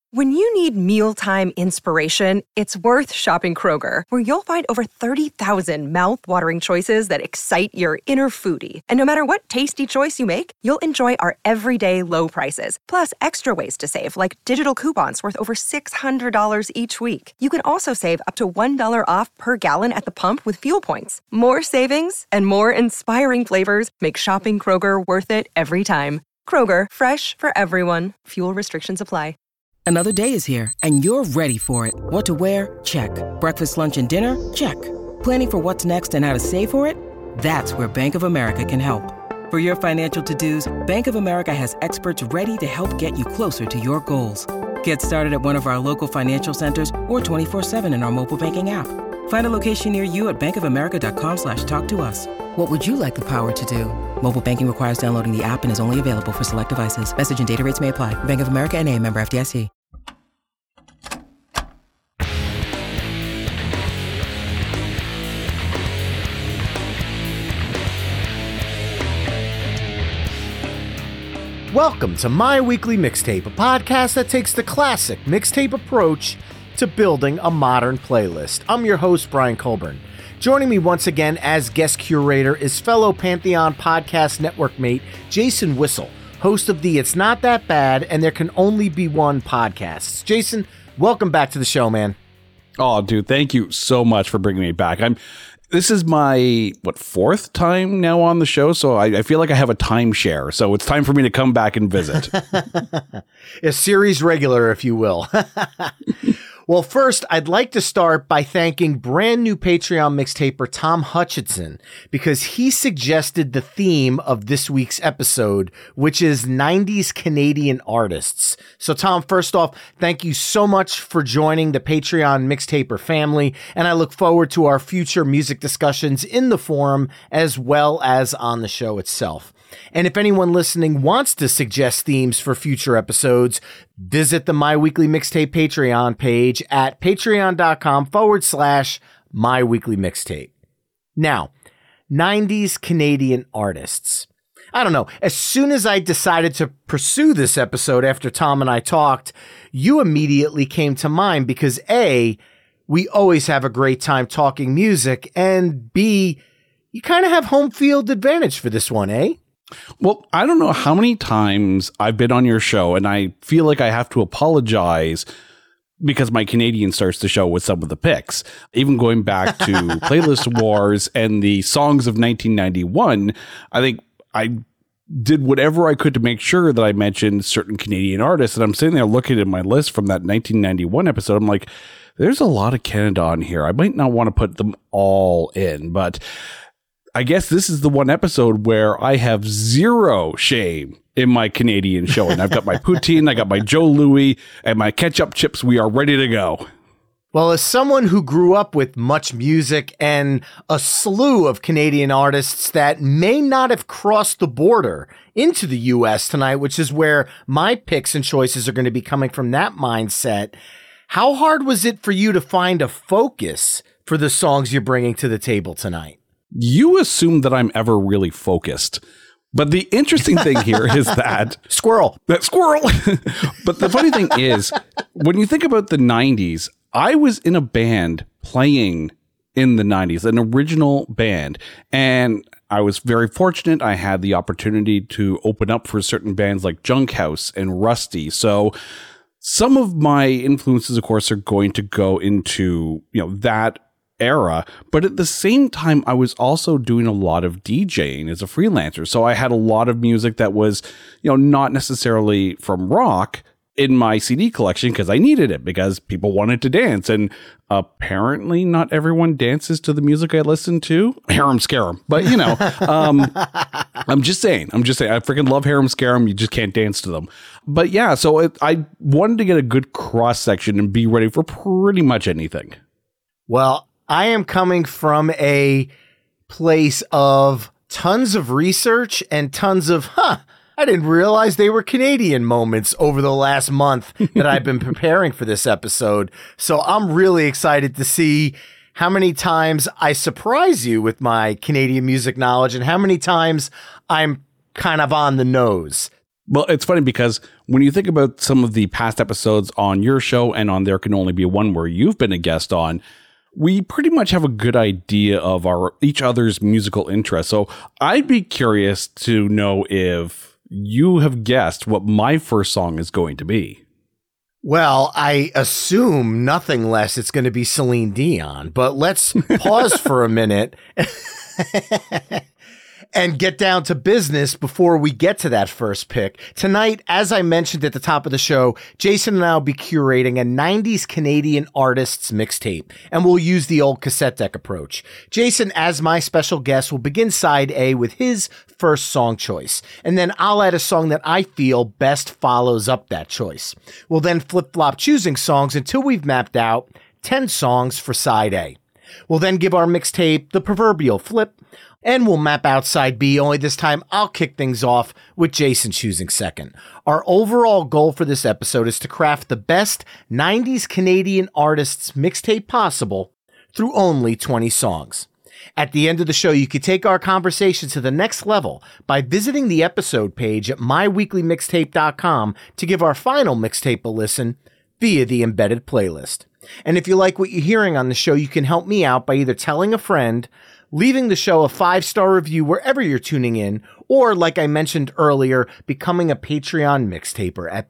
When you need mealtime inspiration, it's worth shopping Kroger, where you'll find over 30,000 mouth-watering choices that excite your inner foodie. And no matter what tasty choice you make, you'll enjoy our everyday low prices, plus extra ways to save, like digital coupons worth over $600 each week. You can also save up to $1 off per gallon at the pump with fuel points. More savings and more inspiring flavors make shopping Kroger worth it every time. Kroger, fresh for everyone. Fuel restrictions apply. Another day is here, and you're ready for it. What to wear? Check. Breakfast, lunch, and dinner? Check. Planning for what's next and how to save for it? That's where Bank of America can help. For your financial to-dos, Bank of America has experts ready to help get you closer to your goals. Get started at one of our local financial centers or 24/7 in our mobile banking app. Find a location near you at bankofamerica.com/talktous. What would you like the power to do? Mobile banking requires downloading the app and is only available for select devices. Message and data rates may apply. Bank of America N.A., member FDIC. Welcome to My Weekly Mixtape, a podcast that takes the classic mixtape approach to building a modern playlist. I'm your host, Brian Colburn. Joining me once again as guest curator is fellow Pantheon Podcast Network mate Jason Whistle, host of the It's Not That Bad and There Can Only Be One podcasts. Jason, welcome back to the show, man. Oh, dude, thank you so much for bringing me back. This is my, fourth time now on the show, so I feel like I have a timeshare, so it's time for me to come back and visit. A series regular, if you will. Well, first, I'd like to start by thanking brand new Patreon mixtaper Tom Hutchinson, because he suggested the theme of this week's episode, which is 90s Canadian artists. So, Tom, first off, thank you so much for joining the Patreon mixtaper family, and I look forward to our future music discussions in the forum as well as on the show itself. And if anyone listening wants to suggest themes for future episodes, visit the My Weekly Mixtape Patreon page at patreon.com/My Weekly Mixtape. Now, 90s Canadian artists. I don't know. As soon as I decided to pursue this episode after Tom and I talked, you immediately came to mind because A, we always have a great time talking music, and B, you kind of have home field advantage for this one, eh? Well, I don't know how many times I've been on your show, and I feel like I have to apologize because my Canadian starts to show with some of the picks. Even going back to Playlist Wars and the songs of 1991, I think I did whatever I could to make sure that I mentioned certain Canadian artists. And I'm sitting there looking at my list from that 1991 episode. I'm like, there's a lot of Canada on here. I might not want to put them all in, but I guess this is the one episode where I have zero shame in my Canadian showing. I've got my poutine, I got my Joe Louis, and my ketchup chips. We are ready to go. Well, as someone who grew up with much music and a slew of Canadian artists that may not have crossed the border into the U.S. tonight, which is where my picks and choices are going to be coming from that mindset, how hard was it for you to find a focus for the songs you're bringing to the table tonight? You assume that I'm ever really focused. But the interesting thing here is that squirrel. But the funny thing is, when you think about the 90s, I was in a band playing in the 90s, an original band. And I was very fortunate. I had the opportunity to open up for certain bands like Junk House and Rusty. So some of my influences, of course, are going to go into, that era, but at the same time, I was also doing a lot of DJing as a freelancer. So I had a lot of music that was, not necessarily from rock in my CD collection because I needed it because people wanted to dance. And apparently not everyone dances to the music I listen to. Harem Scarum. But, I'm just saying, I freaking love Harem Scarum. You just can't dance to them. But yeah, so I wanted to get a good cross section and be ready for pretty much anything. Well, I am coming from a place of tons of research and tons of, I didn't realize they were Canadian moments over the last month that I've been preparing for this episode. So I'm really excited to see how many times I surprise you with my Canadian music knowledge and how many times I'm kind of on the nose. Well, it's funny because when you think about some of the past episodes on your show and on There Can Only Be One where you've been a guest on, we pretty much have a good idea of each other's musical interests. So I'd be curious to know if you have guessed what my first song is going to be. Well, I assume nothing less it's going to be Celine Dion, but let's pause for a minute and get down to business before we get to that first pick. Tonight, as I mentioned at the top of the show, Jason and I will be curating a 90s Canadian artists mixtape, and we'll use the old cassette deck approach. Jason, as my special guest, will begin side A with his first song choice, and then I'll add a song that I feel best follows up that choice. We'll then flip-flop choosing songs until we've mapped out 10 songs for side A. We'll then give our mixtape the proverbial flip, and we'll map out side B, only this time I'll kick things off with Jason choosing second. Our overall goal for this episode is to craft the best 90s Canadian artists mixtape possible through only 20 songs. At the end of the show, you can take our conversation to the next level by visiting the episode page at myweeklymixtape.com to give our final mixtape a listen via the embedded playlist. And if you like what you're hearing on the show, you can help me out by either telling a friend, leaving the show a 5-star review wherever you're tuning in, or like I mentioned earlier, becoming a Patreon mixtaper at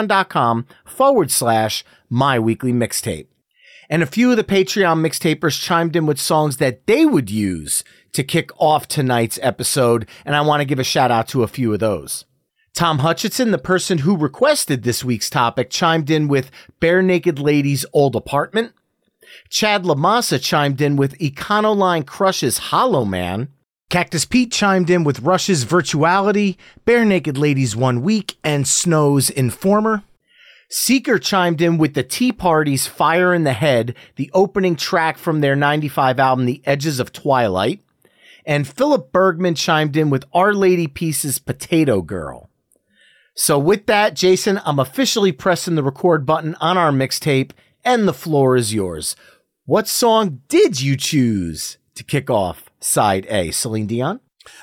patreon.com/myweeklymixtape. And a few of the Patreon mixtapers chimed in with songs that they would use to kick off tonight's episode, and I want to give a shout out to a few of those. Tom Hutchinson, the person who requested this week's topic, chimed in with Bare Naked Ladies' Old Apartment. Chad Lamassa chimed in with Econoline Crush's Hollow Man. Cactus Pete chimed in with Rush's Virtuality, Bare Naked Ladies 1 Week, and Snow's Informer. Seeker chimed in with the Tea Party's Fire in the Head, the opening track from their 95 album, The Edges of Twilight. And Philip Bergman chimed in with Our Lady Peace's Potato Girl. So with that, Jason, I'm officially pressing the record button on our mixtape, and the floor is yours. What song did you choose to kick off side A? Celine Dion?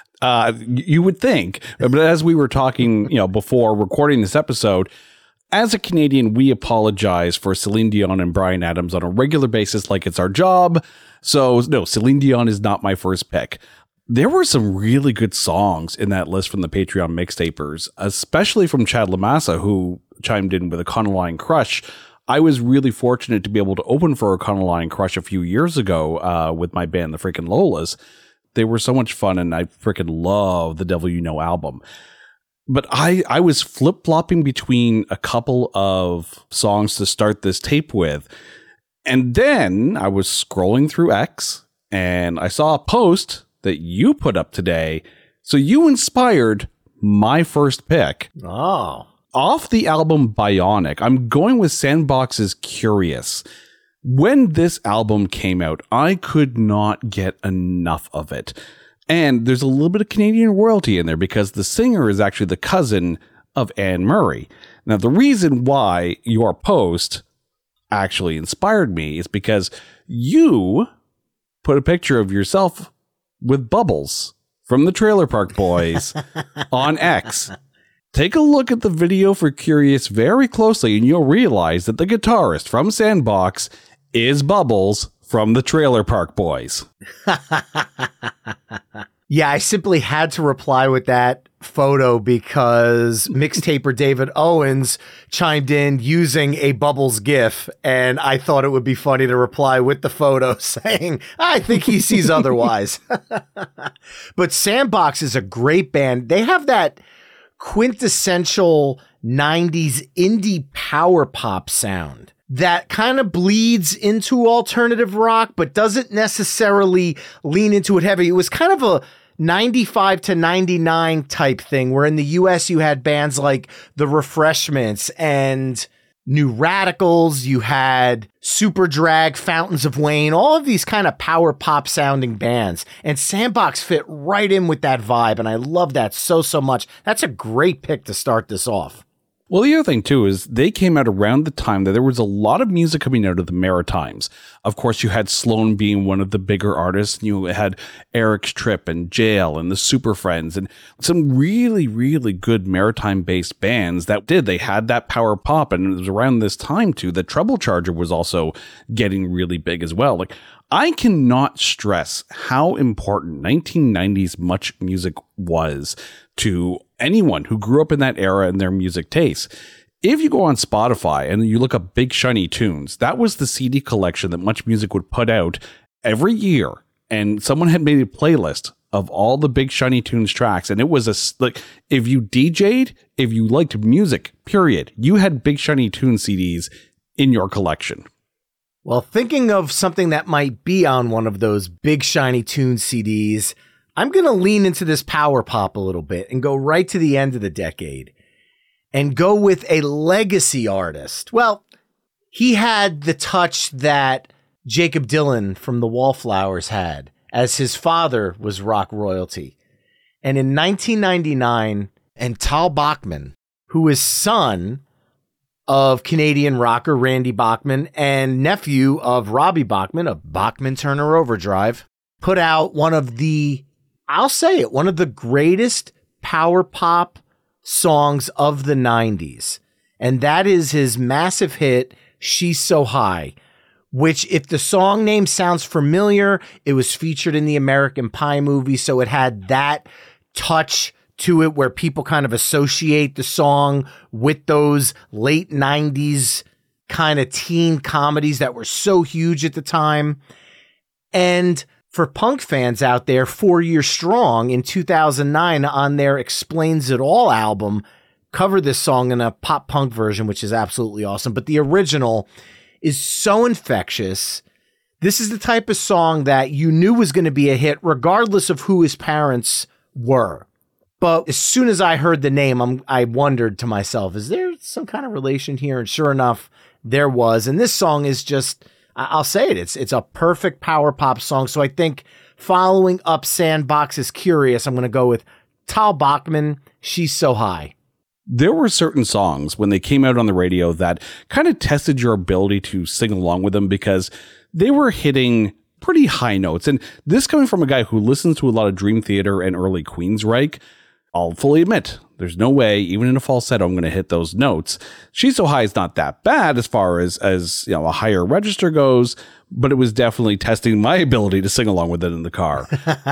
You would think, but as we were talking, before recording this episode, as a Canadian, we apologize for Celine Dion and Bryan Adams on a regular basis, like it's our job. So no, Celine Dion is not my first pick. There were some really good songs in that list from the Patreon mixtapers, especially from Chad Lamassa, who chimed in with Econoline Crush. I was really fortunate to be able to open for Econoline Crush a few years ago with my band, the freaking Lolas. They were so much fun, and I freaking love the Devil You Know album. But I was flip-flopping between a couple of songs to start this tape with. And then I was scrolling through X, and I saw a post that you put up today. So you inspired my first pick. Oh. Off the album Bionic, I'm going with Sandbox's Curious. When this album came out, I could not get enough of it. And there's a little bit of Canadian royalty in there because the singer is actually the cousin of Anne Murray. Now, the reason why your post actually inspired me is because you put a picture of yourself with Bubbles from the Trailer Park Boys on X. Take a look at the video for Curious very closely, and you'll realize that the guitarist from Sandbox is Bubbles from the Trailer Park Boys. Yeah, I simply had to reply with that photo because mixtaper David Owens chimed in using a Bubbles GIF, and I thought it would be funny to reply with the photo saying, I think he sees otherwise. But Sandbox is a great band. They have that quintessential 90s indie power pop sound that kind of bleeds into alternative rock, but doesn't necessarily lean into it heavy. It was kind of a 95 to 99 type thing, where in the US you had bands like The Refreshments and New Radicals, you had Superdrag, Fountains of Wayne, all of these kind of power pop sounding bands. And Sandbox fit right in with that vibe, and I love that so much. That's a great pick to start this off. Well, the other thing, too, is they came out around the time that there was a lot of music coming out of the Maritimes. Of course, you had Sloan being one of the bigger artists. You had Eric's Trip and Jail and the Super Friends and some really, really good Maritime-based bands that did. They had that power pop, and it was around this time, too, that Treble Charger was also getting really big as well. Like, I cannot stress how important 1990s much music was to anyone who grew up in that era and their music tastes. If you go on Spotify and you look up Big Shiny Tunes, that was the CD collection that Much Music would put out every year. And someone had made a playlist of all the Big Shiny Tunes tracks. And it was like, if you DJ'd, if you liked music, period, you had Big Shiny Tunes CDs in your collection. Well, thinking of something that might be on one of those Big Shiny Tunes CDs, I'm going to lean into this power pop a little bit and go right to the end of the decade and go with a legacy artist. Well, he had the touch that Jakob Dylan from the Wallflowers had, as his father was rock royalty. And in 1999, and Tal Bachman, who is son of Canadian rocker Randy Bachman and nephew of Robbie Bachman of Bachman Turner Overdrive, put out one of the, I'll say it, one of the greatest power pop songs of the 90s. And that is his massive hit, She's So High, which, if the song name sounds familiar, it was featured in the American Pie movie. So it had that touch to it where people kind of associate the song with those late 90s kind of teen comedies that were so huge at the time. And for punk fans out there, 4 Years Strong in 2009 on their Explains It All album covered this song in a pop punk version, which is absolutely awesome. But the original is so infectious. This is the type of song that you knew was going to be a hit regardless of who his parents were. But as soon as I heard the name, I wondered to myself, is there some kind of relation here? And sure enough, there was. And this song is just, I'll say it, it's a perfect power pop song. So I think following up Sandbox's Curious, I'm going to go with Tal Bachman, She's So High. There were certain songs when they came out on the radio that kind of tested your ability to sing along with them because they were hitting pretty high notes. And this coming from a guy who listens to a lot of Dream Theater and early Queensryche, I'll fully admit, there's no way, even in a falsetto, I'm going to hit those notes. She's So High is not that bad as far as you know, a higher register goes, but it was definitely testing my ability to sing along with it in the car.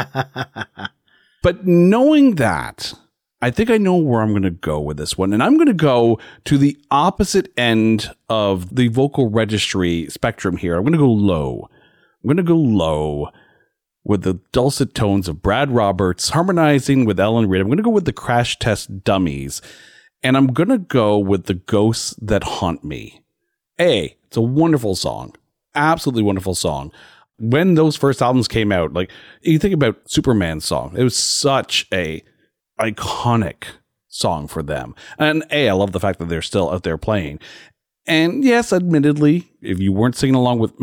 But knowing that, I think I know where I'm going to go with this one. And I'm going to go to the opposite end of the vocal registry spectrum here. I'm going to go low. I'm going to go low with the dulcet tones of Brad Roberts harmonizing with Ellen Reid. I'm going to go with the Crash Test Dummies. And I'm going to go with The Ghosts That Haunt Me. It's a wonderful song. Absolutely wonderful song. When those first albums came out, like you think about Superman's song, it was such a iconic song for them. And I love the fact that they're still out there playing. And yes, admittedly, if you weren't singing along with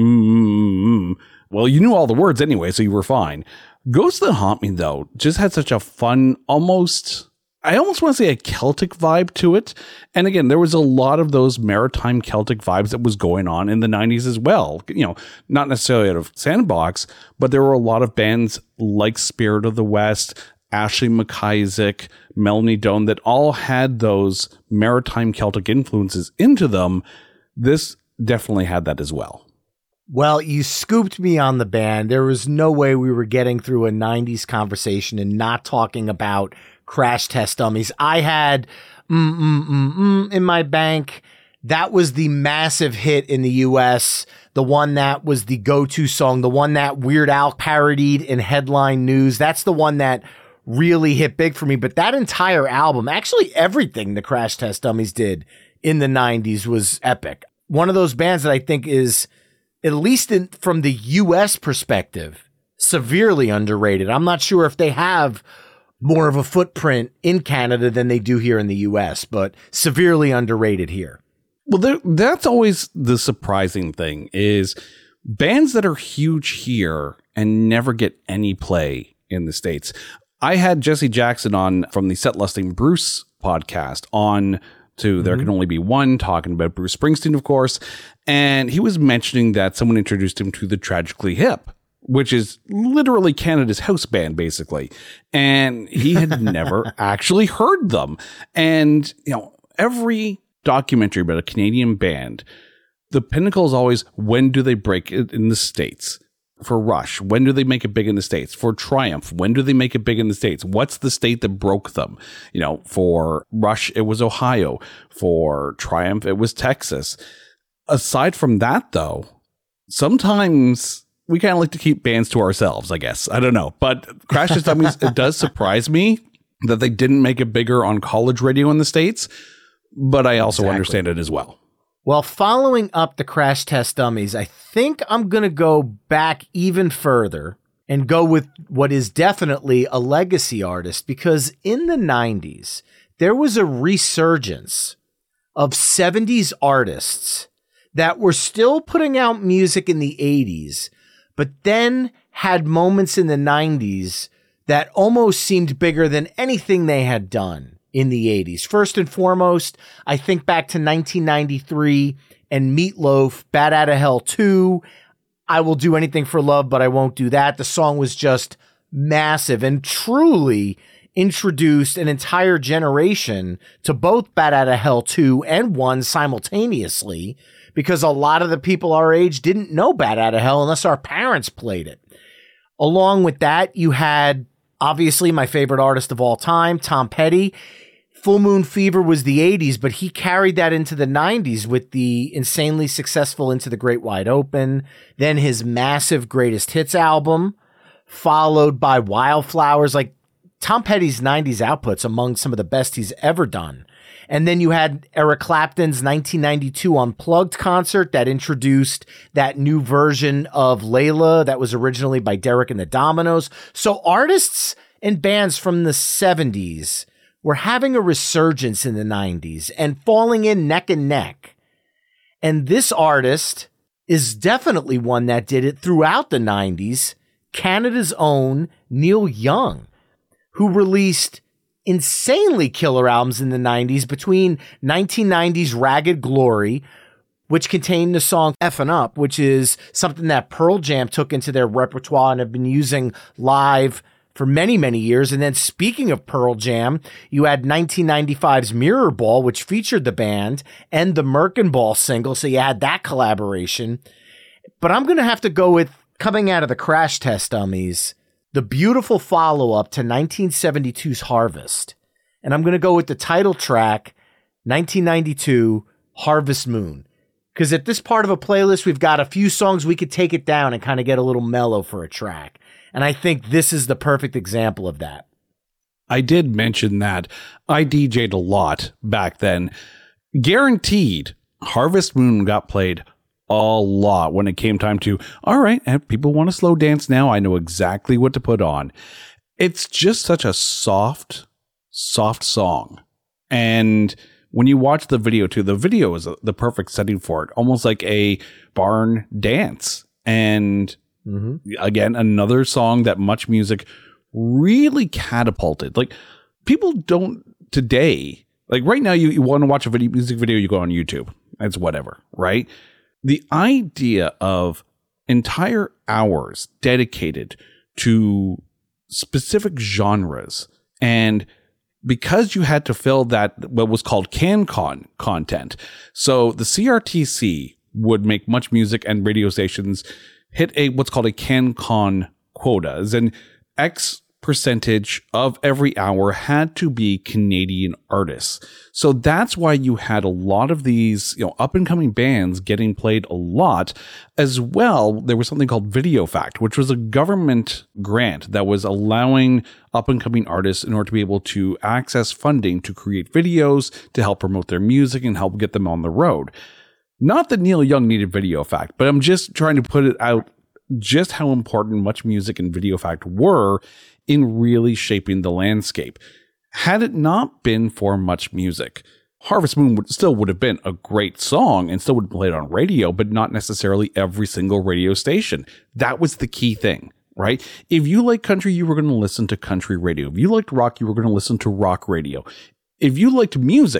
well, you knew all the words anyway, so you were fine. Ghosts That Haunt Me, though, just had such a fun, I almost want to say a Celtic vibe to it. And again, there was a lot of those maritime Celtic vibes that was going on in the 90s as well. You know, not necessarily out of Sandbox, but there were a lot of bands like Spirit of the West, Ashley McIsaac, Melanie Doan, that all had those maritime Celtic influences into them. This definitely had that as well. Well, you scooped me on the band. There was no way we were getting through a 90s conversation and not talking about Crash Test Dummies. I had in my bank. That was the massive hit in the US, the one that was the go-to song, the one that Weird Al parodied in headline news. That's the one that really hit big for me. But that entire album, actually everything the Crash Test Dummies did in the 90s was epic. One of those bands that I think is, at least from the US perspective, severely underrated. I'm not sure if they have more of a footprint in Canada than they do here in the US, but severely underrated here. Well, that's always the surprising thing is bands that are huge here and never get any play in the States. I had Jesse Jackson on from the Set Lusting Bruce podcast on to There Can Only Be One, talking about Bruce Springsteen, of course. And he was mentioning that someone introduced him to the Tragically Hip, which is literally Canada's house band, basically. And he had never actually heard them. And, every documentary about a Canadian band, the pinnacle is always, when do they break it in the States? For Rush, when do they make it big in the States? For Triumph, when do they make it big in the States? What's the state that broke them? For Rush, it was Ohio. For Triumph, it was Texas. Aside from that, though, sometimes we kind of like to keep bands to ourselves, I guess. I don't know. But Crash Test Dummies, it does surprise me that they didn't make it bigger on college radio in the States, but I also understand it as well. Well, following up the Crash Test Dummies, I think I'm going to go back even further and go with what is definitely a legacy artist, because in the 90s, there was a resurgence of 70s artists that were still putting out music in the 80s, but then had moments in the 90s that almost seemed bigger than anything they had done in the 80s. First and foremost, I think back to 1993 and Meatloaf, Bat Outta Hell 2, I Will Do Anything for Love, But I Won't Do That. The song was just massive and truly introduced an entire generation to both Bat Outta Hell 2 and 1 simultaneously, because a lot of the people our age didn't know Bat Outta Hell unless our parents played it. Along with that, you had obviously my favorite artist of all time, Tom Petty. Full Moon Fever was the 80s, but he carried that into the 90s with the insanely successful Into the Great Wide Open, then his massive Greatest Hits album, followed by Wildflowers. Like, Tom Petty's 90s output's among some of the best he's ever done. And then you had Eric Clapton's 1992 Unplugged concert that introduced that new version of Layla that was originally by Derek and the Dominoes. So artists and bands from the 70s were having a resurgence in the 90s and falling in neck and neck. And this artist is definitely one that did it throughout the 90s, Canada's own Neil Young, who released insanely killer albums in the 90s, between 1990's Ragged Glory, which contained the song Effin' Up, which is something that Pearl Jam took into their repertoire and have been using live for many, many years. And then speaking of Pearl Jam, you had 1995's Mirror Ball, which featured the band, and the Merkin Ball single. So you had that collaboration. But I'm going to have to go with, coming out of the Crash Test Dummies, the beautiful follow-up to 1972's Harvest. And I'm going to go with the title track, 1992, Harvest Moon. Because at this part of a playlist, we've got a few songs we could take it down and kind of get a little mellow for a track. And I think this is the perfect example of that. I did mention that I DJ'd a lot back then. Guaranteed, Harvest Moon got played a lot when it came time to, all right, and people want to slow dance now, I know exactly what to put on. It's just such a soft song. And when you watch the video too, the video is the perfect setting for it, almost like a barn dance. And again, another song that Much Music really catapulted. Like, people don't today, like right now, you want to watch a music video, you go on YouTube. It's whatever, right? The idea of entire hours dedicated to specific genres, and because you had to fill that, what was called CanCon content. So the CRTC would make Much Music and radio stations hit what's called a CanCon quota, as in X percentage of every hour had to be Canadian artists. So that's why you had a lot of these, up and coming bands getting played a lot. As well, there was something called Video Fact, which was a government grant that was allowing up and coming artists in order to be able to access funding to create videos to help promote their music and help get them on the road. Not that Neil Young needed Video Fact, but I'm just trying to put it out just how important Much Music and Video Fact were in really shaping the landscape. Had it not been for Much Music, Harvest Moon would have been a great song and still would have played on radio, but not necessarily every single radio station. That was the key thing, right? If you like country, you were going to listen to country radio. If you liked rock, you were going to listen to rock radio. If you liked music,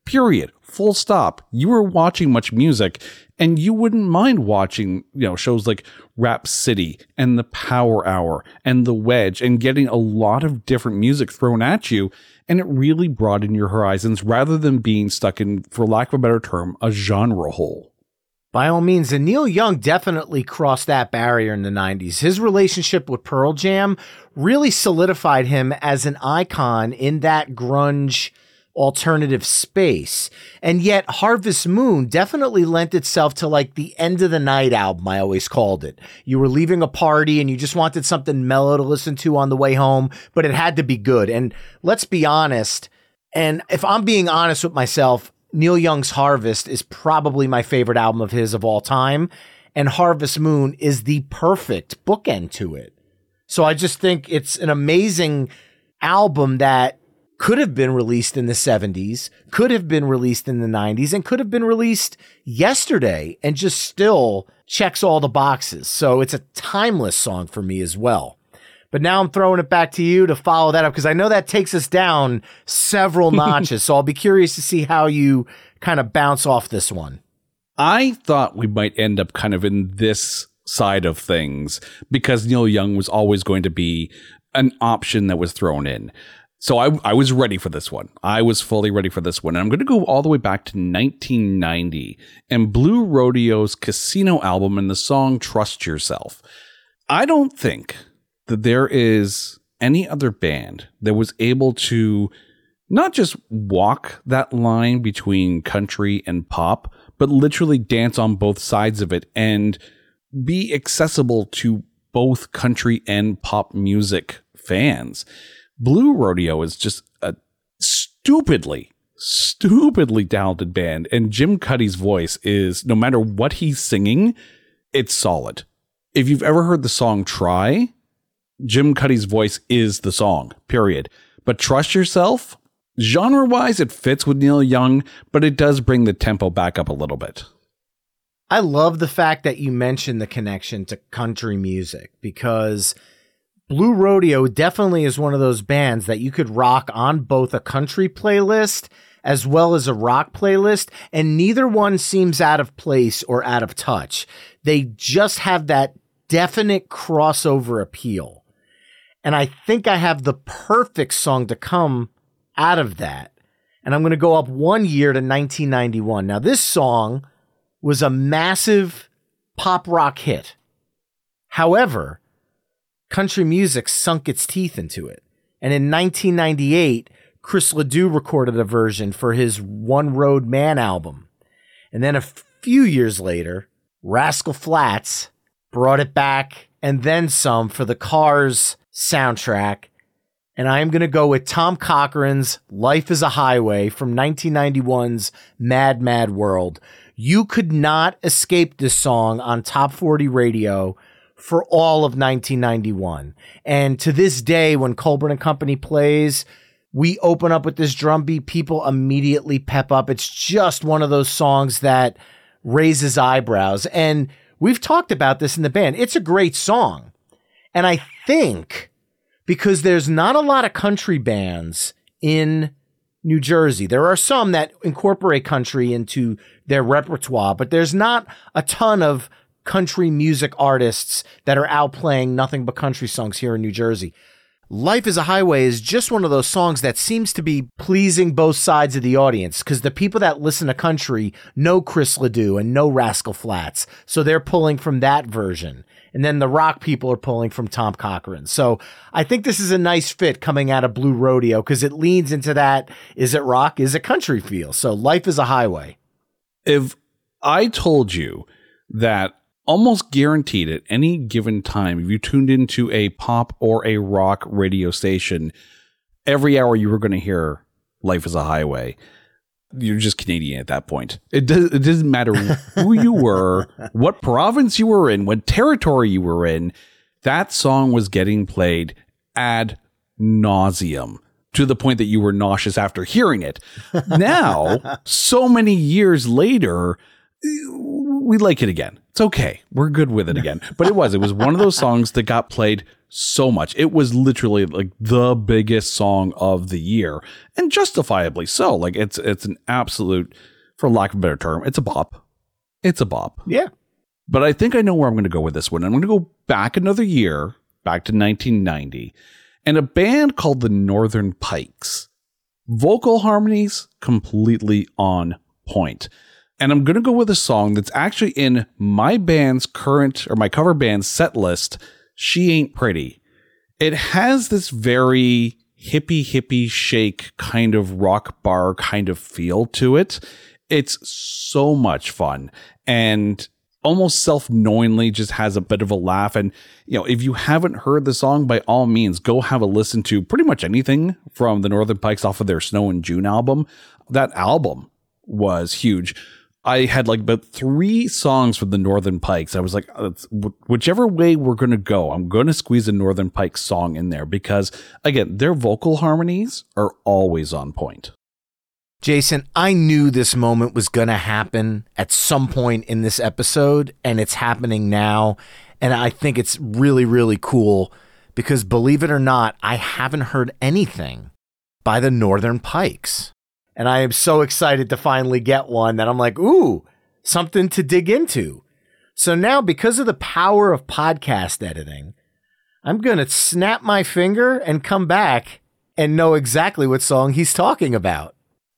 period, full stop. You were watching Much Music, and you wouldn't mind watching, shows like Rap City and the Power Hour and The Wedge and getting a lot of different music thrown at you. And it really broadened your horizons rather than being stuck in, for lack of a better term, a genre hole. By all means, and Neil Young definitely crossed that barrier in the 90s. His relationship with Pearl Jam really solidified him as an icon in that grunge alternative space. And yet Harvest Moon definitely lent itself to like the end of the night album, I always called it. You were leaving a party and you just wanted something mellow to listen to on the way home, but it had to be good. And let's be honest, and if I'm being honest with myself, Neil Young's Harvest is probably my favorite album of his of all time, and Harvest Moon is the perfect bookend to it. So I just think it's an amazing album that could have been released in the 70s, could have been released in the 90s, and could have been released yesterday and just still checks all the boxes. So it's a timeless song for me as well. But now I'm throwing it back to you to follow that up, because I know that takes us down several notches. So I'll be curious to see how you kind of bounce off this one. I thought we might end up kind of in this side of things because Neil Young was always going to be an option that was thrown in. So I was ready for this one. I was fully ready for this one. And I'm going to go all the way back to 1990 and Blue Rodeo's Casino album and the song Trust Yourself. I don't think that there is any other band that was able to not just walk that line between country and pop, but literally dance on both sides of it and be accessible to both country and pop music fans. Blue Rodeo is just a stupidly talented band. And Jim Cuddy's voice is, no matter what he's singing, it's solid. If you've ever heard the song Try, Jim Cuddy's voice is the song, period. But Trust Yourself, genre-wise, it fits with Neil Young, but it does bring the tempo back up a little bit. I love the fact that you mentioned the connection to country music, because Blue Rodeo definitely is one of those bands that you could rock on both a country playlist as well as a rock playlist, and neither one seems out of place or out of touch. They just have that definite crossover appeal. And I think I have the perfect song to come out of that. And I'm going to go up 1 year to 1991. Now, this song was a massive pop rock hit. However, country music sunk its teeth into it. And in 1998, Chris Ledoux recorded a version for his One Road Man album. And then a few years later, Rascal Flatts brought it back and then some for the Cars soundtrack. And I'm going to go with Tom Cochran's Life is a Highway from 1991's Mad, Mad World. You could not escape this song on Top 40 radio for all of 1991. And to this day, when Colburn and Company plays, we open up with this drum beat, people immediately pep up. It's just one of those songs that raises eyebrows. And we've talked about this in the band. It's a great song. And I think because there's not a lot of country bands in New Jersey, there are some that incorporate country into their repertoire, but there's not a ton of country music artists that are out playing nothing but country songs here in New Jersey. Life is a Highway is just one of those songs that seems to be pleasing both sides of the audience, because the people that listen to country know Chris Ledoux and know Rascal Flatts, so they're pulling from that version. And then the rock people are pulling from Tom Cochran. So I think this is a nice fit coming out of Blue Rodeo, because it leans into that, is it rock, is it country feel? So Life is a Highway. If I told you that almost guaranteed at any given time, if you tuned into a pop or a rock radio station, every hour you were going to hear Life is a Highway, you're just Canadian at that point. It doesn't matter who you were, what province you were in, what territory you were in. That song was getting played ad nauseum, to the point that you were nauseous after hearing it. Now, so many years later, we like it again. It's okay. We're good with it again. But it was one of those songs that got played so much. It was literally like the biggest song of the year, and justifiably so. Like it's an absolute, for lack of a better term, it's a bop. It's a bop. Yeah. But I think I know where I'm going to go with this one. I'm going to go back another year, back to 1990, and a band called the Northern Pikes. Vocal harmonies completely on point. And I'm going to go with a song that's actually in my band's current, or my cover band's set list, She Ain't Pretty. It has this very hippie shake kind of rock bar kind of feel to it. It's so much fun, and almost self-knowingly just has a bit of a laugh. And, you know, if you haven't heard the song, by all means, go have a listen to pretty much anything from the Northern Pikes off of their Snow in June album. That album was huge. I had like about 3 songs from the Northern Pikes. I was like, whichever way we're going to go, I'm going to squeeze a Northern Pikes song in there because, again, their vocal harmonies are always on point. Jason, I knew this moment was going to happen at some point in this episode, and it's happening now. And I think it's really, really cool because, believe it or not, I haven't heard anything by the Northern Pikes. And I am so excited to finally get one that I'm like, ooh, something to dig into. So now, because of the power of podcast editing, I'm going to snap my finger and come back and know exactly what song he's talking about.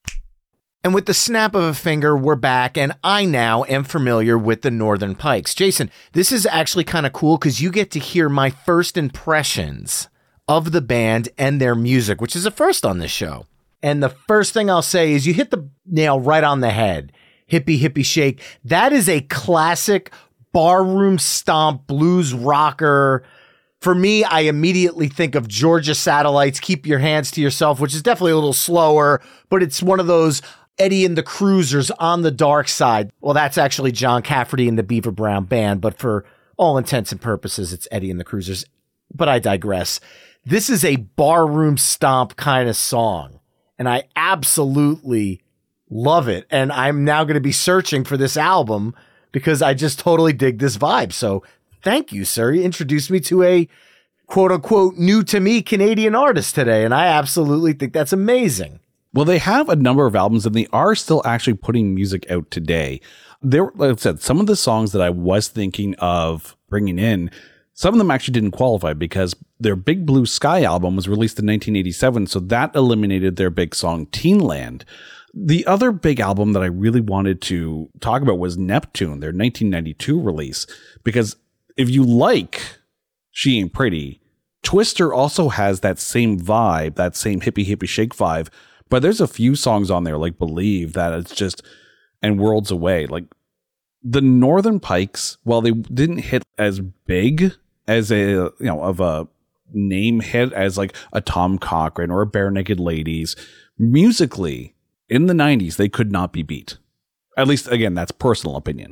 And with the snap of a finger, we're back, and I now am familiar with the Northern Pikes. Jason, this is actually kind of cool because you get to hear my first impressions of the band and their music, which is a first on this show. And the first thing I'll say is you hit the nail right on the head. Hippie shake. That is a classic barroom stomp blues rocker. For me, I immediately think of Georgia Satellites, Keep Your Hands to Yourself, which is definitely a little slower, but it's one of those Eddie and the Cruisers on the dark side. Well, that's actually John Cafferty and the Beaver Brown Band, but for all intents and purposes, it's Eddie and the Cruisers. But I digress. This is a barroom stomp kind of song, and I absolutely love it. And I'm now going to be searching for this album because I just totally dig this vibe. So thank you, sir. You introduced me to a quote unquote new to me Canadian artist today, and I absolutely think that's amazing. Well, they have a number of albums and they are still actually putting music out today. There, like I said, some of the songs that I was thinking of bringing in, some of them actually didn't qualify because their Big Blue Sky album was released in 1987. So that eliminated their big song Teenland. The other big album that I really wanted to talk about was Neptune, their 1992 release, because if you like She Ain't Pretty, Twister also has that same vibe, that same hippie shake vibe. But there's a few songs on there like Believe that it's just, and Worlds Away. Like the Northern Pikes, while they didn't hit as big as of a name hit as like a Tom Cochrane or a Bare Naked Ladies, musically in the 90s, they could not be beat. At least, again, that's personal opinion.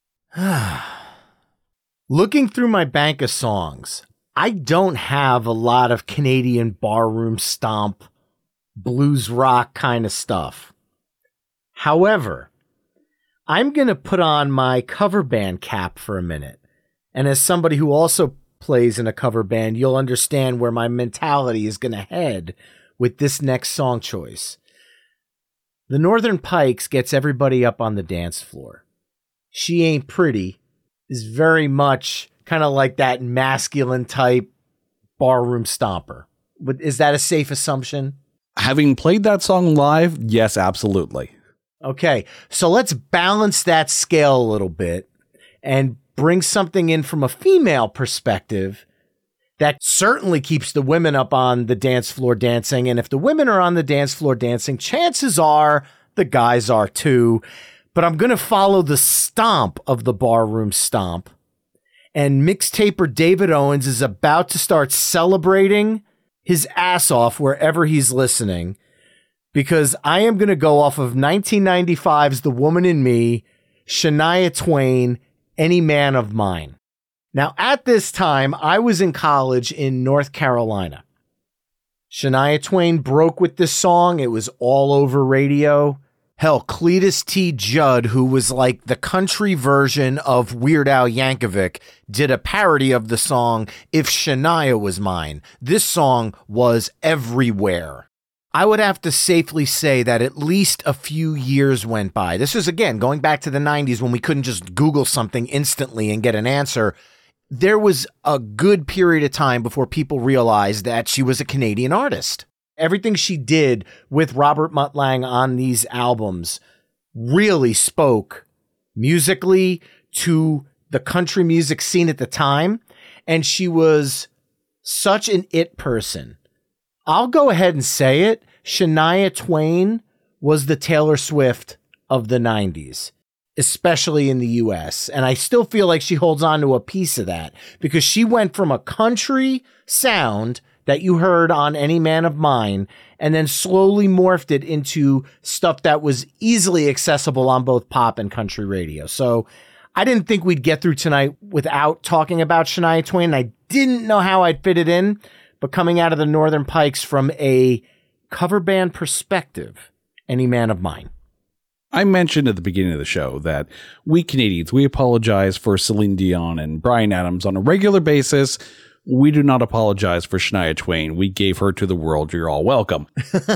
Looking through my bank of songs, I don't have a lot of Canadian barroom stomp blues rock kind of stuff. However, I'm going to put on my cover band cap for a minute. And as somebody who also plays in a cover band, you'll understand where my mentality is going to head with this next song choice. The Northern Pikes gets everybody up on the dance floor. She Ain't Pretty is very much kind of like that masculine type barroom stomper. Is that a safe assumption? Having played that song live, yes, absolutely. Okay, so let's balance that scale a little bit and bring something in from a female perspective that certainly keeps the women up on the dance floor dancing. And if the women are on the dance floor dancing, chances are the guys are too. But I'm going to follow the stomp of the barroom stomp. And mixtaper David Owens is about to start celebrating his ass off wherever he's listening, because I am going to go off of 1995's The Woman in Me, Shania Twain, Any Man of Mine. Now, at this time, I was in college in North Carolina. Shania Twain broke with this song. It was all over radio. Hell, Cletus T. Judd, who was like the country version of Weird Al Yankovic, did a parody of the song If Shania Was Mine. This song was everywhere. I would have to safely say that at least a few years went by. This was, again, going back to the 90s when we couldn't just Google something instantly and get an answer. There was a good period of time before people realized that she was a Canadian artist. Everything she did with Robert Mutt Lange on these albums really spoke musically to the country music scene at the time. And she was such an it person. I'll go ahead and say it. Shania Twain was the Taylor Swift of the 90s, especially in the US. And I still feel like she holds on to a piece of that because she went from a country sound that you heard on Any Man of Mine and then slowly morphed it into stuff that was easily accessible on both pop and country radio. So I didn't think we'd get through tonight without talking about Shania Twain. I didn't know how I'd fit it in, but coming out of the Northern Pikes from a cover band perspective, Any Man of Mine. I mentioned at the beginning of the show that we Canadians, we apologize for Celine Dion and Bryan Adams on a regular basis. We do not apologize for Shania Twain. We gave her to the world. You're all welcome.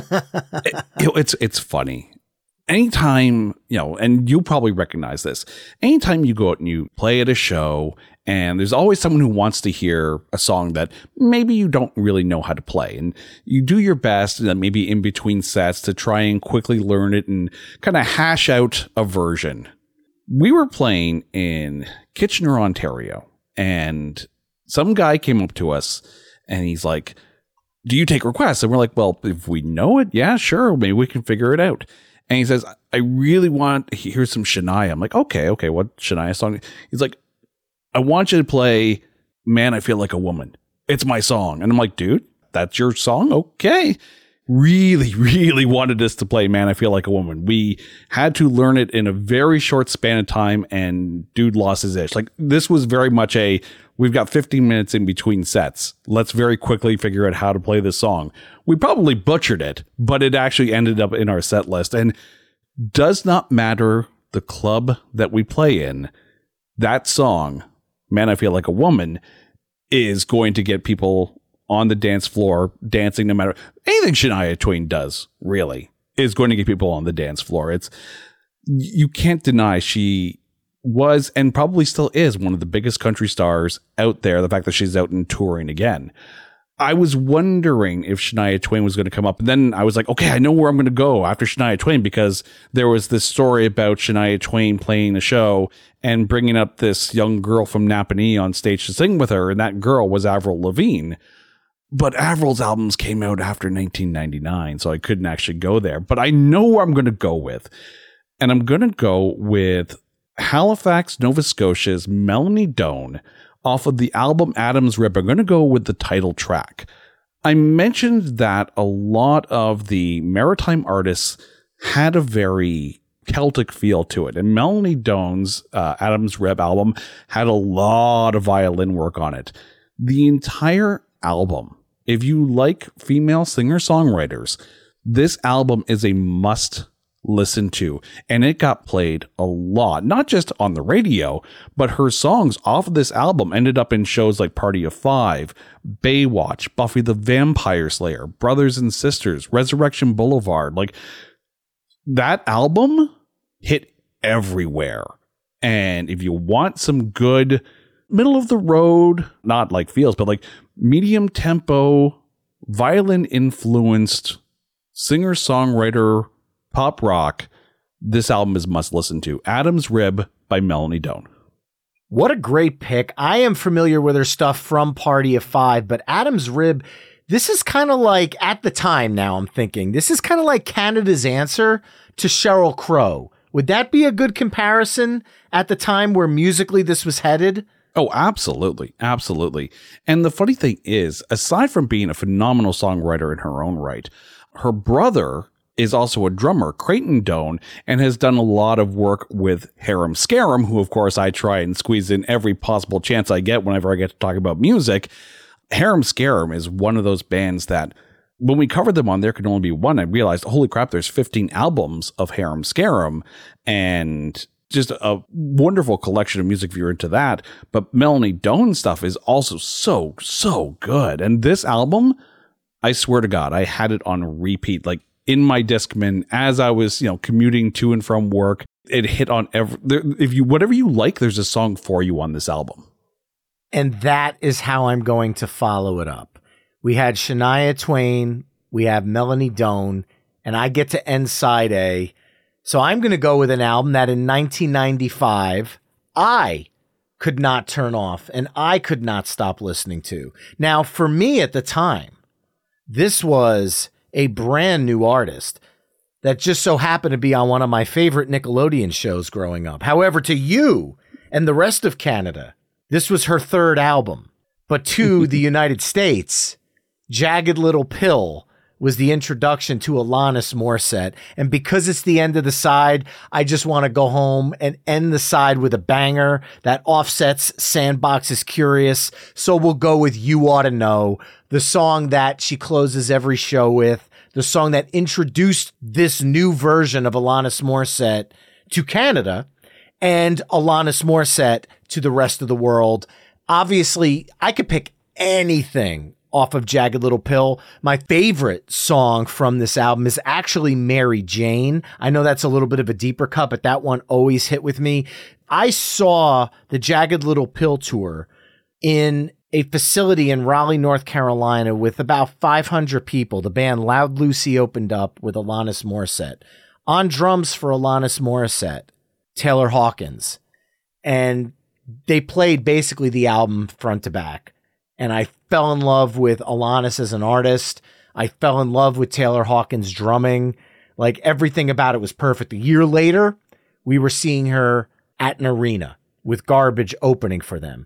It's funny. Anytime, and you'll probably recognize this, anytime you go out and you play at a show and there's always someone who wants to hear a song that maybe you don't really know how to play, and you do your best, maybe in between sets, to try and quickly learn it and kind of hash out a version. We were playing in Kitchener, Ontario, and some guy came up to us and he's like, "Do you take requests?" And we're like, "Well, if we know it, yeah, sure. Maybe we can figure it out." And he says, "I really want to hear some Shania." I'm like, okay, what Shania song? He's like, "I want you to play Man, I Feel Like a Woman. It's my song." And I'm like, "Dude, that's your song? Okay." Really, really wanted us to play Man, I Feel Like a Woman. We had to learn it in a very short span of time, and dude lost his itch. Like, this was very much we've got 15 minutes in between sets. Let's very quickly figure out how to play this song. We probably butchered it, but it actually ended up in our set list. And does not matter the club that we play in, that song, Man, I Feel Like a Woman, is going to get people on the dance floor dancing. No matter anything Shania Twain does, really, is going to get people on the dance floor. You can't deny she was and probably still is one of the biggest country stars out there. The fact that she's out and touring again. I was wondering if Shania Twain was going to come up, and then I was like, okay, I know where I'm going to go after Shania Twain, because there was this story about Shania Twain playing a show and bringing up this young girl from Napanee on stage to sing with her, and that girl was Avril Lavigne. But Avril's albums came out after 1999, so I couldn't actually go there. But I know where I'm going to go with, and I'm going to go with Halifax, Nova Scotia's Melanie Doan off of the album Adam's Rib. I'm going to go with the title track. I mentioned that a lot of the maritime artists had a very Celtic feel to it, and Melanie Doan's Adam's Rib album had a lot of violin work on it. The entire album, if you like female singer-songwriters, this album is a must listen to, and it got played a lot, not just on the radio, but her songs off of this album ended up in shows like Party of Five, Baywatch, Buffy the Vampire Slayer, Brothers and Sisters, Resurrection Boulevard. Like, that album hit everywhere. And if you want some good middle of the road, not like feels, but like medium tempo, violin influenced singer-songwriter pop rock, this album is must listen to. Adam's Rib by Melanie Doan. What a great pick. I am familiar with her stuff from Party of Five, but Adam's Rib, this is kind of like, at the time now I'm thinking, this is kind of like Canada's answer to Sheryl Crow. Would that be a good comparison at the time where musically this was headed? Oh, absolutely. Absolutely. And the funny thing is, aside from being a phenomenal songwriter in her own right, her brother is also a drummer, Creighton Doan, and has done a lot of work with Harum Scarum, who, of course, I try and squeeze in every possible chance I get whenever I get to talk about music. Harum Scarum is one of those bands that when we covered them on There Could Only Be One, I realized, holy crap, there's 15 albums of Harem Scarum, and just a wonderful collection of music if you're into that. But Melanie Doane stuff is also so good. And this album, I swear to God, I had it on repeat, like in my Discman as I was, commuting to and from work. It hit on whatever you like, there's a song for you on this album. And that is how I'm going to follow it up. We had Shania Twain, we have Melanie Doane, and I get to end side A. So I'm going to go with an album that in 1995, I could not turn off and I could not stop listening to. Now, for me at the time, this was a brand new artist that just so happened to be on one of my favorite Nickelodeon shows growing up. However, to you and the rest of Canada, this was her third album. But to the United States, Jagged Little Pill was the introduction to Alanis Morissette. And because it's the end of the side, I just want to go home and end the side with a banger that offsets Sandbox is Curious. So we'll go with You Ought to Know, the song that she closes every show with, the song that introduced this new version of Alanis Morissette to Canada and Alanis Morissette to the rest of the world. Obviously, I could pick anything off of Jagged Little Pill. My favorite song from this album is actually Mary Jane. I know that's a little bit of a deeper cut, but that one always hit with me. I saw the Jagged Little Pill tour in a facility in Raleigh, North Carolina with about 500 people. The band Loud Lucy opened up with Alanis Morissette. On drums for Alanis Morissette, Taylor Hawkins. And they played basically the album front to back. And I fell in love with Alanis as an artist. I fell in love with Taylor Hawkins' drumming. Like, everything about it was perfect. A year later, we were seeing her at an arena with Garbage opening for them.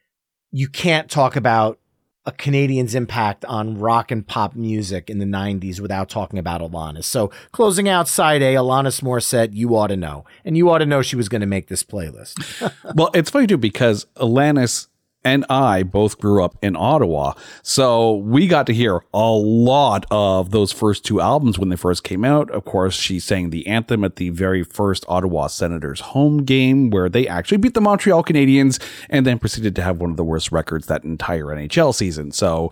You can't talk about a Canadian's impact on rock and pop music in the 90s without talking about Alanis. So closing out side A, Alanis Morissette, You Ought to Know. And you ought to know she was going to make this playlist. Well, it's funny too, because Alanis and I both grew up in Ottawa. So we got to hear a lot of those first two albums when they first came out. Of course, she sang the anthem at the very first Ottawa Senators home game, where they actually beat the Montreal Canadiens and then proceeded to have one of the worst records that entire NHL season. So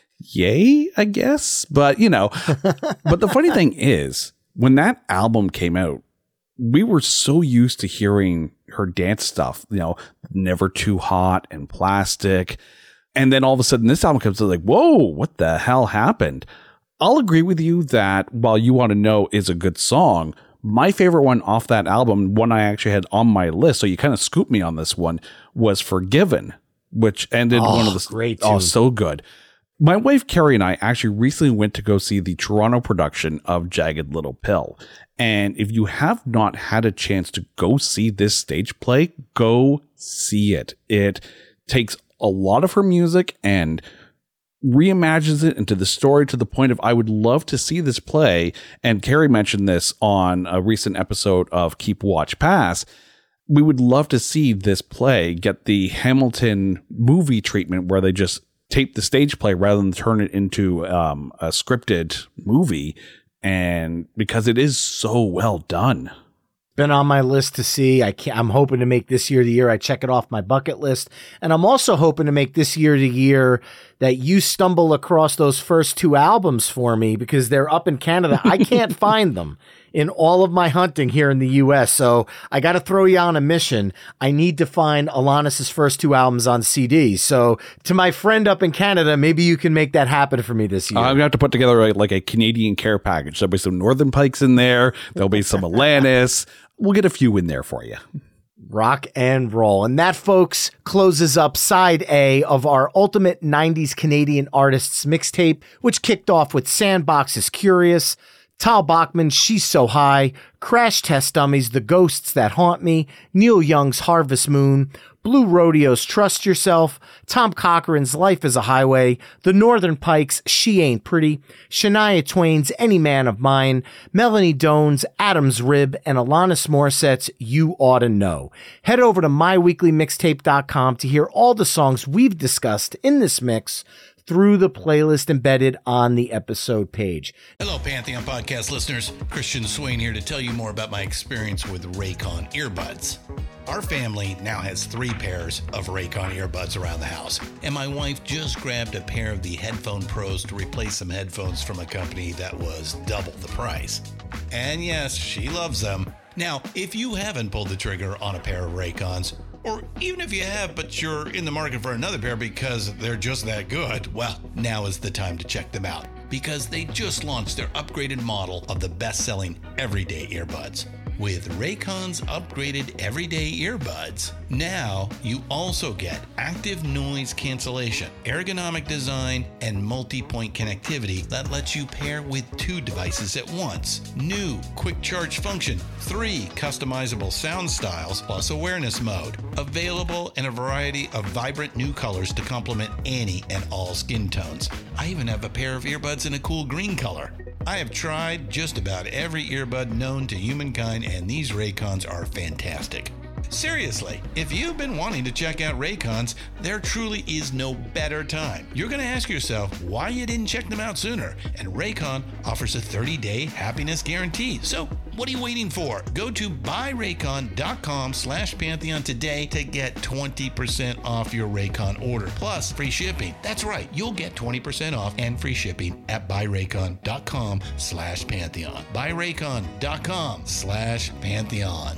yay, I guess. But, but the funny thing is, when that album came out, we were so used to hearing her dance stuff, Never Too Hot and Plastic. And then all of a sudden this album comes out, like, whoa, what the hell happened? I'll agree with you that while You Want to Know is a good song, my favorite one off that album, one I actually had on my list, so you kind of scooped me on this one, was Forgiven, which ended one of the great tune. Oh, so good. My wife, Carrie, and I actually recently went to go see the Toronto production of Jagged Little Pill. And if you have not had a chance to go see this stage play, go see it. It takes a lot of her music and reimagines it into the story to the point of I would love to see this play. And Carrie mentioned this on a recent episode of Keep Watch Pass. We would love to see this play get the Hamilton movie treatment where they just tape the stage play rather than turn it into a scripted movie. And because it is so well done. Been on my list to see. I'm hoping to make this year the year I check it off my bucket list. And I'm also hoping to make this year the year that you stumble across those first two albums for me, because they're up in Canada. I can't find them in all of my hunting here in the US. So I got to throw you on a mission. I need to find Alanis's first two albums on CD. So to my friend up in Canada, maybe you can make that happen for me this year. I'm going to have to put together like a Canadian care package. There'll be some Northern Pikes in there. There'll be some Alanis. We'll get a few in there for you. Rock and roll. And that, folks, closes up side A of our Ultimate 90s Canadian Artists mixtape, which kicked off with Sandbox is Curious, Tal Bachman, She's So High, Crash Test Dummies, The Ghosts That Haunt Me, Neil Young's Harvest Moon, Blue Rodeo's Trust Yourself, Tom Cochran's Life is a Highway, The Northern Pikes' She Ain't Pretty, Shania Twain's Any Man of Mine, Melanie Doane's Adam's Rib, and Alanis Morissette's You Ought to Know. Head over to myweeklymixtape.com to hear all the songs we've discussed in this mix through the playlist embedded on the episode page. Hello, Pantheon Podcast listeners. Christian Swain here to tell you more about my experience with Raycon earbuds. Our family now has 3 pairs of Raycon earbuds around the house, and my wife just grabbed a pair of the Headphone Pros to replace some headphones from a company that was double the price. And yes, she loves them. Now, if you haven't pulled the trigger on a pair of Raycons, or even if you have, but you're in the market for another pair because they're just that good, well, now is the time to check them out, because they just launched their upgraded model of the best-selling everyday earbuds. With Raycon's upgraded everyday earbuds, now you also get active noise cancellation, ergonomic design, and multi-point connectivity that lets you pair with 2 devices at once. New quick charge function, 3 customizable sound styles, plus awareness mode. Available in a variety of vibrant new colors to complement any and all skin tones. I even have a pair of earbuds in a cool green color. I have tried just about every earbud known to humankind, and these Raycons are fantastic. Seriously, if you've been wanting to check out Raycons, there truly is no better time. You're going to ask yourself why you didn't check them out sooner, and Raycon offers a 30-day happiness guarantee. So what are you waiting for? Go to buyraycon.com/Pantheon today to get 20% off your Raycon order, plus free shipping. That's right, you'll get 20% off and free shipping at buyraycon.com/Pantheon. buyraycon.com/Pantheon.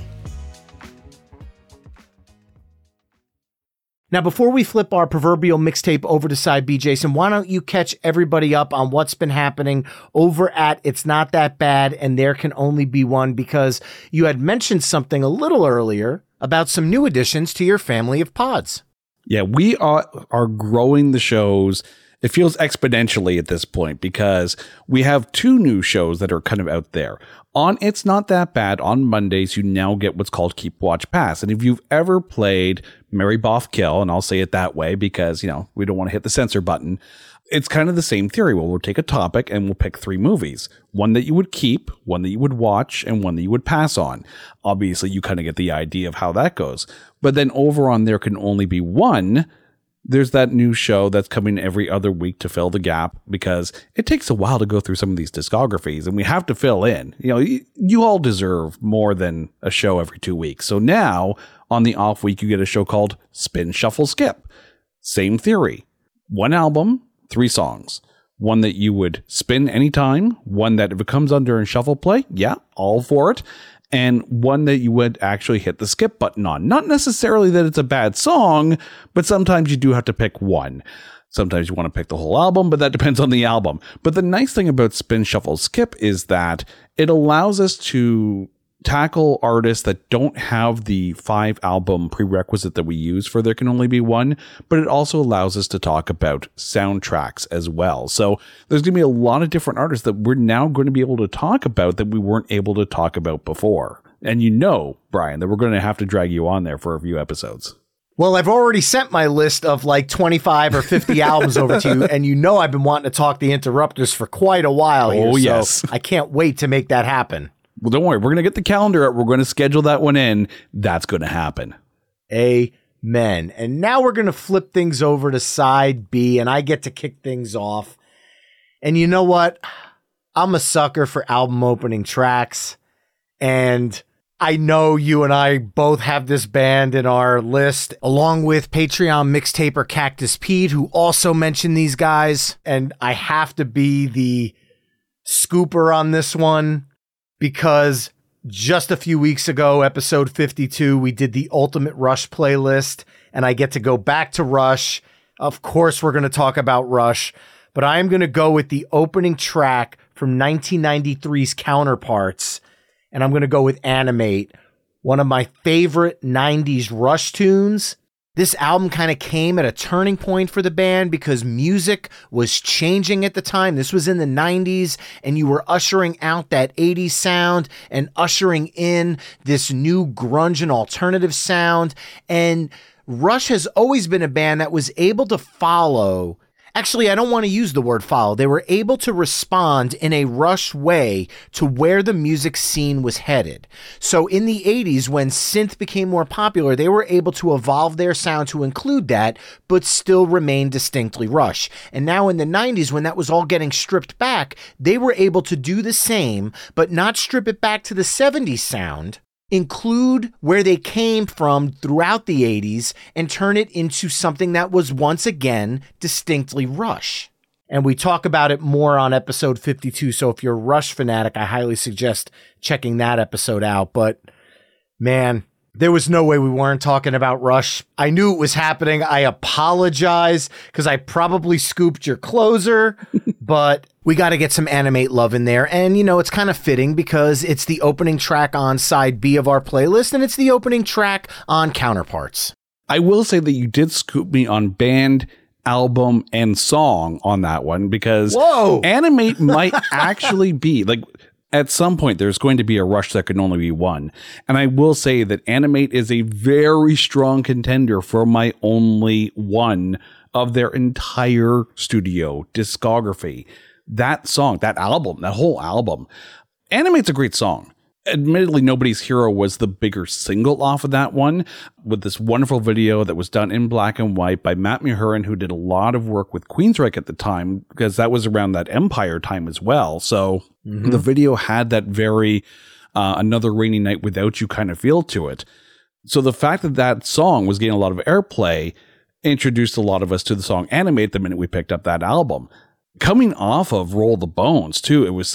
Now, before we flip our proverbial mixtape over to side B, Jason, why don't you catch everybody up on what's been happening over at It's Not That Bad and There Can Only Be One, because you had mentioned something a little earlier about some new additions to your family of pods. Yeah, we are growing the shows. It feels exponentially at this point because we have 2 new shows that are kind of out there. On It's Not That Bad, on Mondays, you now get what's called Keep Watch Pass. And if you've ever played Mary Boff Kill, and I'll say it that way because, we don't want to hit the censor button, it's kind of the same theory. We'll take a topic and we'll pick 3 movies. One that you would keep, one that you would watch, and one that you would pass on. Obviously, you kind of get the idea of how that goes. But then over on There Can Only Be One, there's that new show that's coming every other week to fill the gap, because it takes a while to go through some of these discographies and we have to fill in. You all deserve more than a show every 2 weeks. So now on the off week, you get a show called Spin, Shuffle, Skip. Same theory. 1 album, 3 songs. One that you would spin anytime. One that if it comes under in shuffle play, yeah, all for it. And one that you would actually hit the skip button on. Not necessarily that it's a bad song, but sometimes you do have to pick one. Sometimes you want to pick the whole album, but that depends on the album. But the nice thing about Spin, Shuffle, Skip is that it allows us to tackle artists that don't have the 5-album prerequisite that we use for There Can Only Be One, but it also allows us to talk about soundtracks as well. So there's going to be a lot of different artists that we're now going to be able to talk about that we weren't able to talk about before. And Brian, that we're going to have to drag you on there for a few episodes. Well, I've already sent my list of like 25 or 50 albums over to you, and I've been wanting to talk the Interrupters for quite a while here. Oh, yes. So I can't wait to make that happen. Well, don't worry. We're going to get the calendar up. We're going to schedule that one in. That's going to happen. Amen. And now we're going to flip things over to side B, and I get to kick things off. And you know what? I'm a sucker for album opening tracks. And I know you and I both have this band in our list, along with Patreon mixtaper Cactus Pete, who also mentioned these guys. And I have to be the scooper on this one, because just a few weeks ago, episode 52, we did the Ultimate Rush playlist, and I get to go back to Rush. Of course, we're going to talk about Rush, but I'm going to go with the opening track from 1993's Counterparts, and I'm going to go with Animate, one of my favorite 90s Rush tunes. This album kind of came at a turning point for the band because music was changing at the time. This was in the 90s, and you were ushering out that 80s sound and ushering in this new grunge and alternative sound. And Rush has always been a band that was able to follow Actually, I don't want to use the word follow. They were able to respond in a Rush way to where the music scene was headed. So in the 80s, when synth became more popular, they were able to evolve their sound to include that, but still remain distinctly Rush. And now in the 90s, when that was all getting stripped back, they were able to do the same, but not strip it back to the 70s sound, include where they came from throughout the 80s, and turn it into something that was once again distinctly Rush. And we talk about it more on episode 52, so if you're a Rush fanatic, I highly suggest checking that episode out. But man, there was no way we weren't talking about Rush. I knew it was happening. I apologize because I probably scooped your closer, but we got to get some Animate love in there. And, you know, it's kind of fitting because it's the opening track on side B of our playlist, and it's the opening track on Counterparts. I will say that you did scoop me on band, album, and song on that one because Animate might actually be like, at some point, there's going to be a Rush that can only be one. And I will say that Animate is a very strong contender for my only one of their entire studio discography. That song, that album, that whole album. Animate's a great song. Admittedly, Nobody's Hero was the bigger single off of that one, with this wonderful video that was done in black and white by Matt Muhurin, who did a lot of work with Queensryche at the time, because that was around that Empire time as well. So the video had that very Another Rainy Night Without You kind of feel to it. So the fact that that song was getting a lot of airplay introduced a lot of us to the song Animate the minute we picked up that album. Coming off of Roll the Bones, too, it was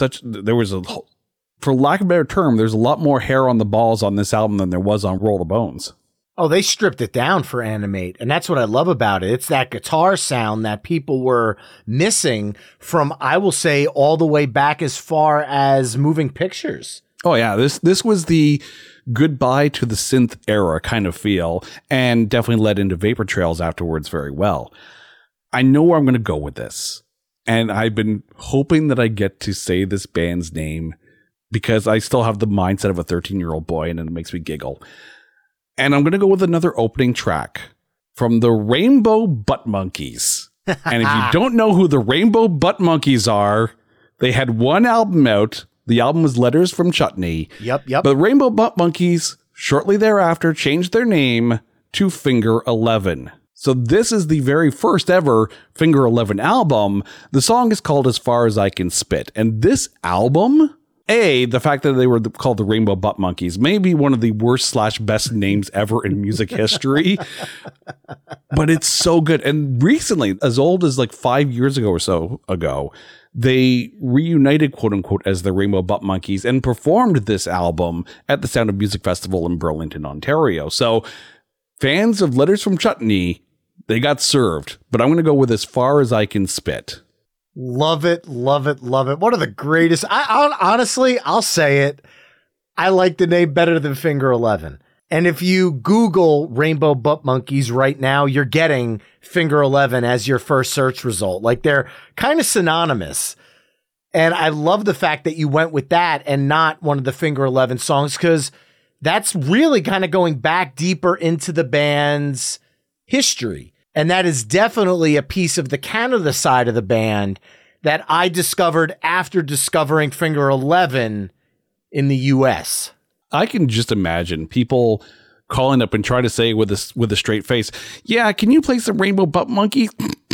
for lack of a better term, there's a lot more hair on the balls on this album than there was on Roll the Bones. Oh, they stripped it down for Animate, and that's what I love about it. It's that guitar sound that people were missing from, I will say, all the way back as far as Moving Pictures. Oh, yeah. This was the goodbye to the synth era kind of feel, and definitely led into Vapor Trails afterwards very well. I know where I'm going to go with this, and I've been hoping that I get to say this band's name because I still have the mindset of a 13-year-old boy, and it makes me giggle. And I'm going to go with another opening track from the Rainbow Butt Monkeys. And if you don't know who the Rainbow Butt Monkeys are, they had one album out. The album was Letters from Chutney. Yep. But Rainbow Butt Monkeys, shortly thereafter, changed their name to Finger 11. So this is the very first ever Finger 11 album. The song is called As Far As I Can Spit. And this album... the fact that they were called the Rainbow Butt Monkeys may be one of the worst / best names ever in music history, but it's so good. And recently, as old as like 5 years ago or so ago, they reunited, quote unquote, as the Rainbow Butt Monkeys and performed this album at the Sound of Music Festival in Burlington, Ontario. So fans of Letters from Chutney, they got served, but I'm going to go with As Far As I Can Spit. Love it, love it, love it. One of the greatest. Honestly, I'll say it. I like the name better than Finger 11. And if you Google Rainbow Butt Monkeys right now, you're getting Finger 11 as your first search result. Like, they're kind of synonymous. And I love the fact that you went with that and not one of the Finger 11 songs, because that's really kind of going back deeper into the band's history. And that is definitely a piece of the Canada side of the band that I discovered after discovering Finger 11 in the US. I can just imagine people calling up and trying to say with a straight face, yeah, can you play some Rainbow Butt Monkey?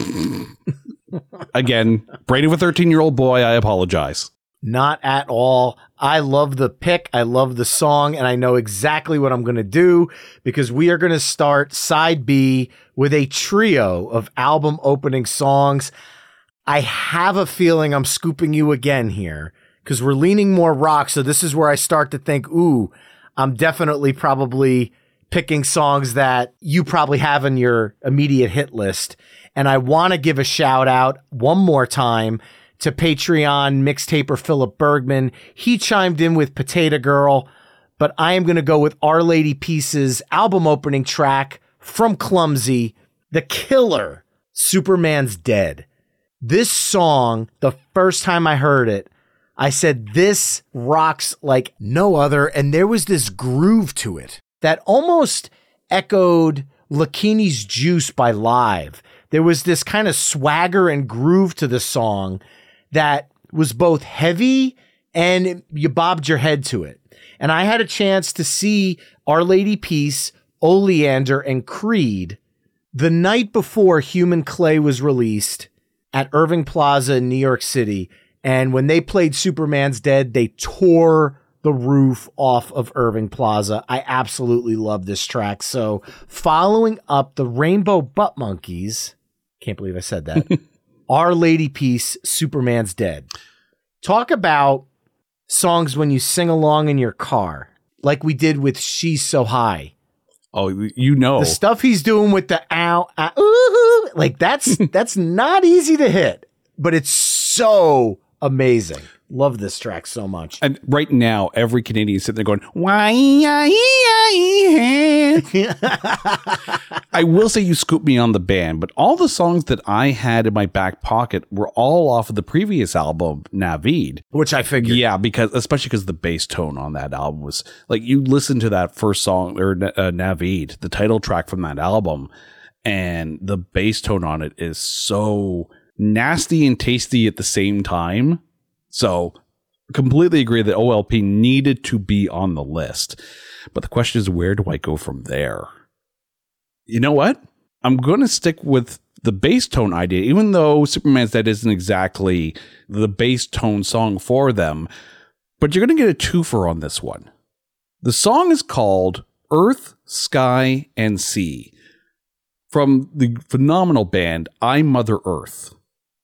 Again, brain of a 13-year-old boy, I apologize. Not at all. I love the pick. I love the song, and I know exactly what I'm going to do, because we are going to start side B with a trio of album opening songs. I have a feeling I'm scooping you again here, because we're leaning more rock. So this is where I start to think, ooh, I'm definitely probably picking songs that you probably have in your immediate hit list. And I want to give a shout out one more time to Patreon mixtaper Philip Bergman. He chimed in with Potato Girl, but I am going to go with Our Lady Peace's album opening track from Clumsy, The Killer, Superman's Dead. This song, the first time I heard it, I said, this rocks like no other. And there was this groove to it that almost echoed Lakini's Juice by Live. there was this kind of swagger and groove to the song that was both heavy and you bobbed your head to it. And I had a chance to see Our Lady Peace, Oleander, and Creed the night before Human Clay was released at Irving Plaza in New York City. And when they played Superman's Dead, they tore the roof off of Irving Plaza. I absolutely love this track. So following up the Rainbow Butt Monkeys, can't believe I said that, Our Lady Peace, Superman's Dead. Talk about songs when you sing along in your car, like we did with She's So High. Oh, you know. The stuff he's doing with the ow, ooh, like that's not easy to hit, but it's so amazing. Love this track so much. And right now, every Canadian is sitting there going, why? I will say you scooped me on the band, but all the songs that I had in my back pocket were all off of the previous album, Navid. Which I figured. Yeah, especially because the bass tone on that album was like, you listen to that first song, or Navid, the title track from that album, and the bass tone on it is so nasty and tasty at the same time. So completely agree that OLP needed to be on the list. But the question is, where do I go from there? You know what? I'm going to stick with the bass tone idea, even though Superman's Dead isn't exactly the bass tone song for them. But you're going to get a twofer on this one. The song is called Earth, Sky, and Sea from the phenomenal band I, Mother Earth.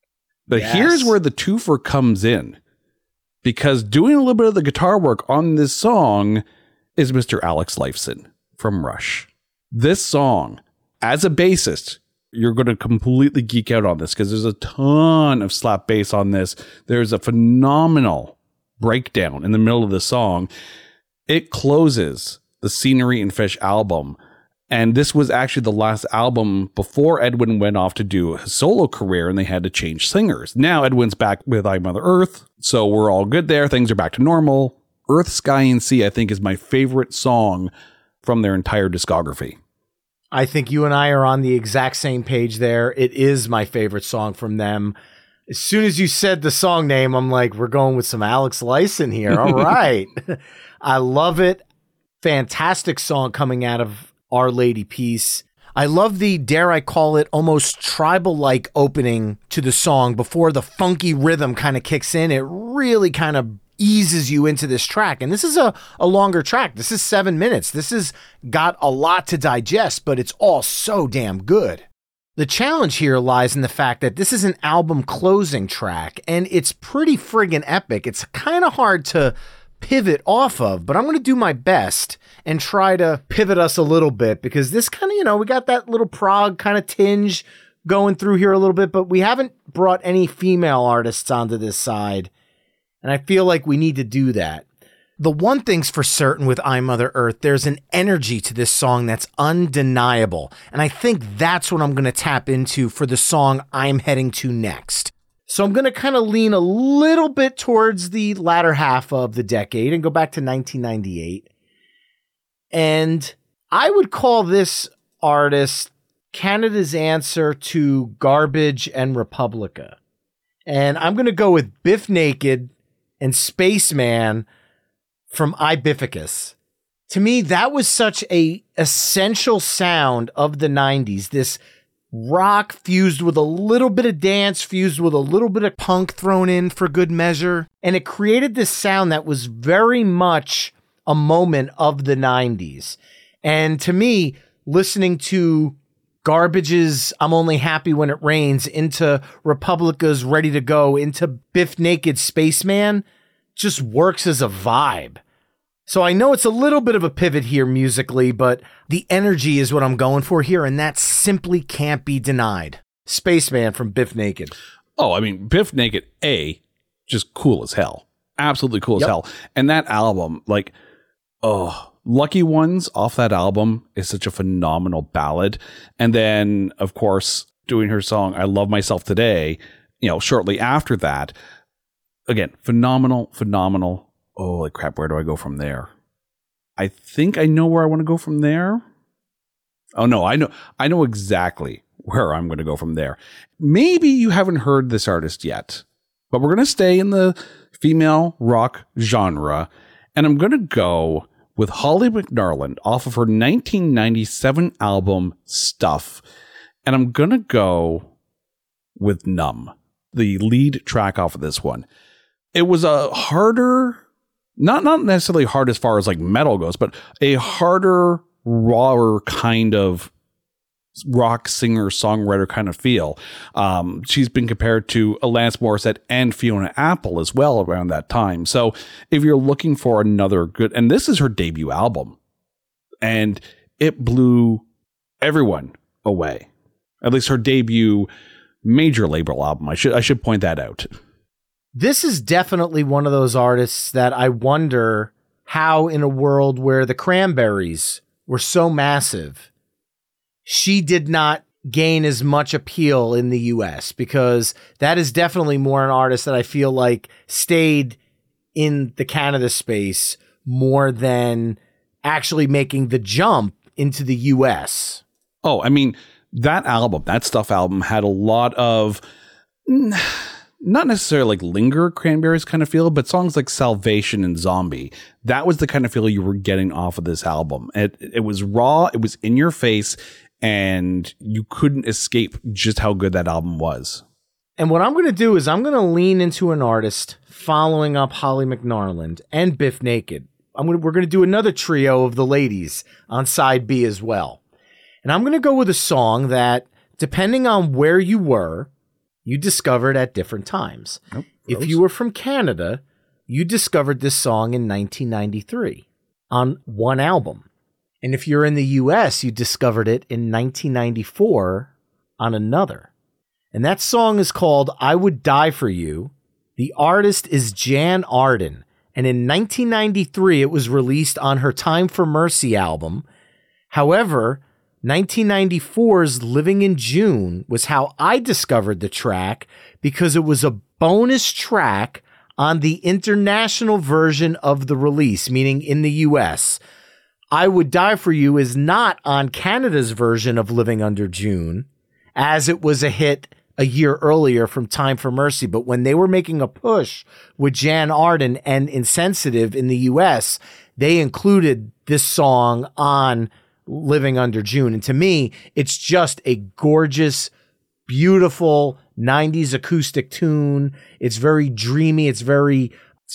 But here's where the twofer comes in, because doing a little bit of the guitar work on this song is Mr. Alex Lifeson from Rush. This song, as a bassist, you're going to completely geek out on this because there's a ton of slap bass on this. There's a phenomenal breakdown in the middle of the song. It closes the Scenery and Fish album. And this was actually the last album before Edwin went off to do his solo career and they had to change singers. Now Edwin's back with I, Mother Earth, so we're all good there. Things are back to normal. Earth, Sky, and Sea, I think, is my favorite song from their entire discography. I think you and I are on the exact same page there. It is my favorite song from them. As soon as you said the song name, I'm like, we're going with some Alex Lifeson here. All right. I love it. Fantastic song coming out of Our Lady Peace. I love the, dare I call it, almost tribal-like opening to the song before the funky rhythm kind of kicks in. It really kind of eases you into this track. And this is a longer track. This is 7 minutes. This has got a lot to digest, but it's all so damn good. The challenge here lies in the fact that this is an album closing track, and it's pretty friggin' epic. It's kind of hard to pivot off of, but I'm going to do my best and try to pivot us a little bit, because this kind of, we got that little prog kind of tinge going through here a little bit, but we haven't brought any female artists onto this side. And I feel like we need to do that. The one thing's for certain with I, Mother Earth, there's an energy to this song that's undeniable. And I think that's what I'm going to tap into for the song I'm heading to next. So I'm going to kind of lean a little bit towards the latter half of the decade and go back to 1998. And I would call this artist Canada's answer to Garbage and Republica. And I'm going to go with Biff Naked and Spaceman from Ibificus. To me, that was such a essential sound of the 90s. This rock fused with a little bit of dance, fused with a little bit of punk thrown in for good measure. And it created this sound that was very much a moment of the 90s. And to me, listening to Garbage's I'm Only Happy When It Rains, into Republica's Ready to Go, into Biff Naked Spaceman, just works as a vibe. So I know it's a little bit of a pivot here musically, but the energy is what I'm going for here, and that simply can't be denied. Spaceman from Biff Naked. Oh, I mean, Biff Naked, just cool as hell. Absolutely cool as hell. And that album, Lucky Ones off that album is such a phenomenal ballad. And then, of course, doing her song, I Love Myself Today, shortly after that. Again, phenomenal. Holy crap, where do I go from there? I think I know where I want to go from there. Oh no, I know exactly where I'm going to go from there. Maybe you haven't heard this artist yet, but we're going to stay in the female rock genre, and I'm going to go with Holly McNarland off of her 1997 album Stuff, and I'm going to go with Numb, the lead track off of this one. It was a harder, not necessarily hard as far as like metal goes, but a harder, rawer kind of rock singer songwriter kind of feel. She's been compared to Alanis Morissette and Fiona Apple as well around that time. So if you're looking for another good, and this is her debut album, and it blew everyone away. At least her debut major label album. I should point that out. This is definitely one of those artists that I wonder how, in a world where the Cranberries were so massive, she did not gain as much appeal in the US, because that is definitely more an artist that I feel like stayed in the Canada space more than actually making the jump into the US. Oh, I mean, that album, that Stuff album, had a lot of not necessarily like linger Cranberries kind of feel, but songs like Salvation and Zombie. That was the kind of feel you were getting off of this album. It was raw, it was in your face, and you couldn't escape just how good that album was. And what I'm going to do is I'm going to lean into an artist following up Holly McNarland and Biff Naked. We're going to do another trio of the ladies on side B as well. And I'm going to go with a song that, depending on where you were, you discovered at different times. Oh, if you were from Canada, you discovered this song in 1993 on one album. And if you're in the US, you discovered it in 1994 on another. And that song is called I Would Die For You. The artist is Jan Arden. And in 1993, it was released on her Time for Mercy album. However, 1994's Living in June was how I discovered the track, because it was a bonus track on the international version of the release, meaning in the US. I Would Die For You is not on Canada's version of Living Under June, as it was a hit a year earlier from Time for Mercy. But when they were making a push with Jan Arden and Insensitive in the US, they included this song on Living Under June. And to me, it's just a gorgeous, beautiful 90s acoustic tune. It's very dreamy. It's very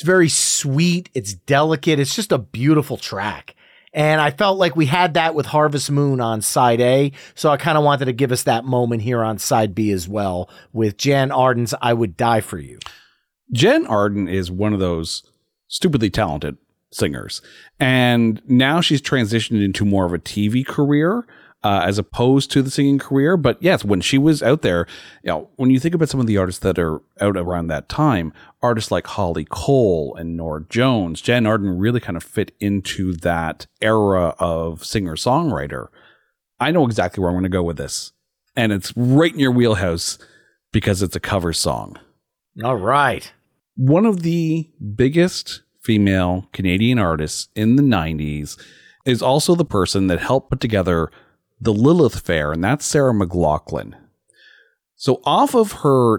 sweet. It's delicate. It's just a beautiful track. And I felt like we had that with Harvest Moon on side A. So I kind of wanted to give us that moment here on side B as well with Jan Arden's I Would Die For You. Jan Arden is one of those stupidly talented singers. And now she's transitioned into more of a TV career as opposed to the singing career. But yes, when she was out there, when you think about some of the artists that are out around that time, artists like Holly Cole and Norah Jones, Jan Arden really kind of fit into that era of singer-songwriter. I know exactly where I'm going to go with this. And it's right in your wheelhouse because it's a cover song. All right. One of the biggest female Canadian artists in the 90s is also the person that helped put together the Lilith Fair, and that's Sarah McLachlan. So off of her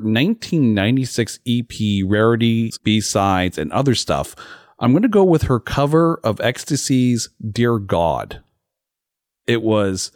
1996 EP, Rarity, B-Sides, and other stuff, I'm going to go with her cover of Ecstasy's Dear God. It was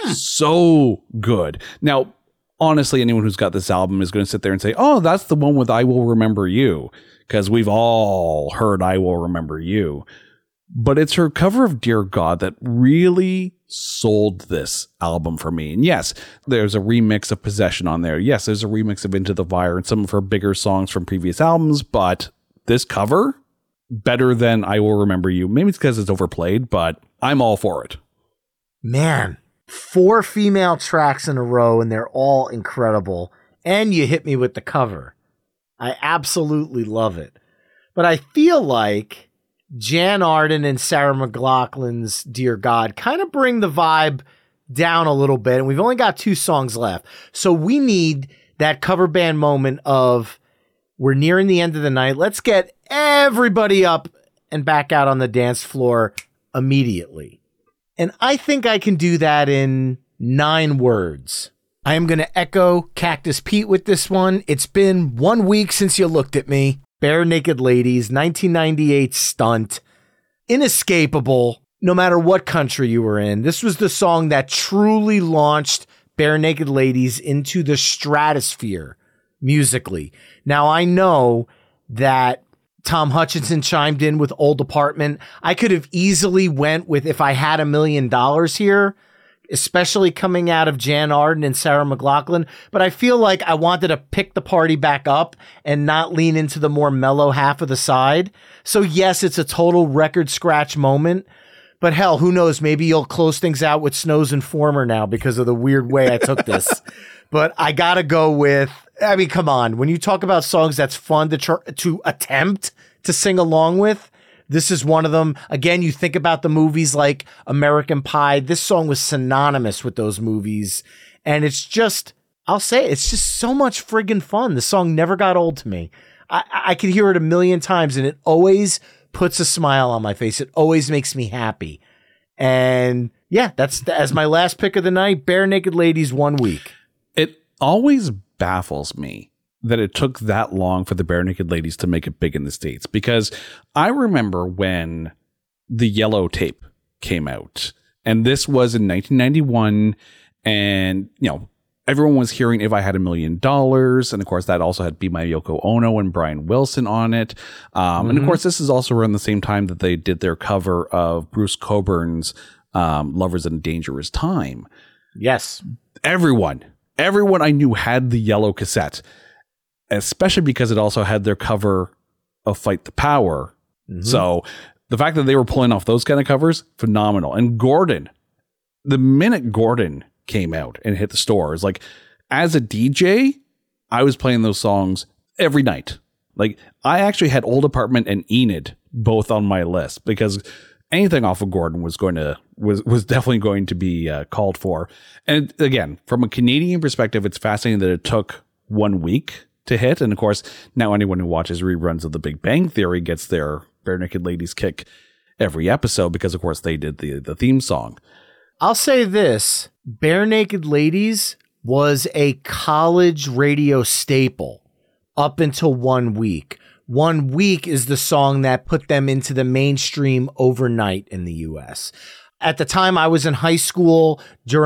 so good. Now, honestly, anyone who's got this album is going to sit there and say, oh, that's the one with I Will Remember You, because we've all heard I Will Remember You. But it's her cover of Dear God that really sold this album for me. And yes, there's a remix of Possession on there. Yes, there's a remix of Into the Fire and some of her bigger songs from previous albums. But this cover, better than I Will Remember You. Maybe it's because it's overplayed, but I'm all for it. Man, 4 female tracks in a row, and they're all incredible. And you hit me with the cover. I absolutely love it. But I feel like Jan Arden and Sarah McLachlan's Dear God kind of bring the vibe down a little bit, and we've only got 2 songs left. So we need that cover band moment of, we're nearing the end of the night. Let's get everybody up and back out on the dance floor immediately. And I think I can do that in 9 words. I am going to echo Cactus Pete with this one. It's been 1 week since you looked at me. Bare Naked Ladies, 1998 stunt. Inescapable, no matter what country you were in. This was the song that truly launched Bare Naked Ladies into the stratosphere musically. Now, I know that Tom Hutchinson chimed in with Old Apartment. I could have easily went with If I Had $1 Million here, especially coming out of Jan Arden and Sarah McLachlan. But I feel like I wanted to pick the party back up and not lean into the more mellow half of the side. So yes, it's a total record scratch moment. But hell, who knows? Maybe you'll close things out with Snow's Informer now because of the weird way I took this. But I got to go with, I mean, come on. When you talk about songs that's fun to attempt to sing along with, this is one of them. Again, you think about the movies like American Pie. This song was synonymous with those movies. And it's just, I'll say, it's just so much friggin' fun. The song never got old to me. I could hear it 1,000,000 times and it always puts a smile on my face. It always makes me happy. And yeah, that's as my last pick of the night, Bare Naked Ladies, 1 week. It always baffles me that it took that long for the Bare Naked Ladies to make it big in the States, because I remember when the Yellow Tape came out, and this was in 1991, and, you know, everyone was hearing If I Had $1 Million, and of course that also had Be My Yoko Ono and Brian Wilson on it. And of course this is also around the same time that they did their cover of Bruce Coburn's Lovers in a Dangerous Time. Yes. Everyone I knew had the yellow cassette, especially because it also had their cover of Fight the Power. Mm-hmm. So the fact that they were pulling off those kind of covers, phenomenal. And Gordon, the minute Gordon came out and hit the stores, like, as a DJ, I was playing those songs every night. Like, I actually had Old Apartment and Enid both on my list, because anything off of Gordon was definitely going to be called for. And again, from a Canadian perspective, it's fascinating that it took 1 week to hit. And of course, now anyone who watches reruns of The Big Bang Theory gets their Bare Naked Ladies kick every episode, because of course they did the theme song. I'll say this, Bare Naked Ladies was a college radio staple up until 1 week. 1 week is the song that put them into the mainstream overnight in the US. At the time I was in high school,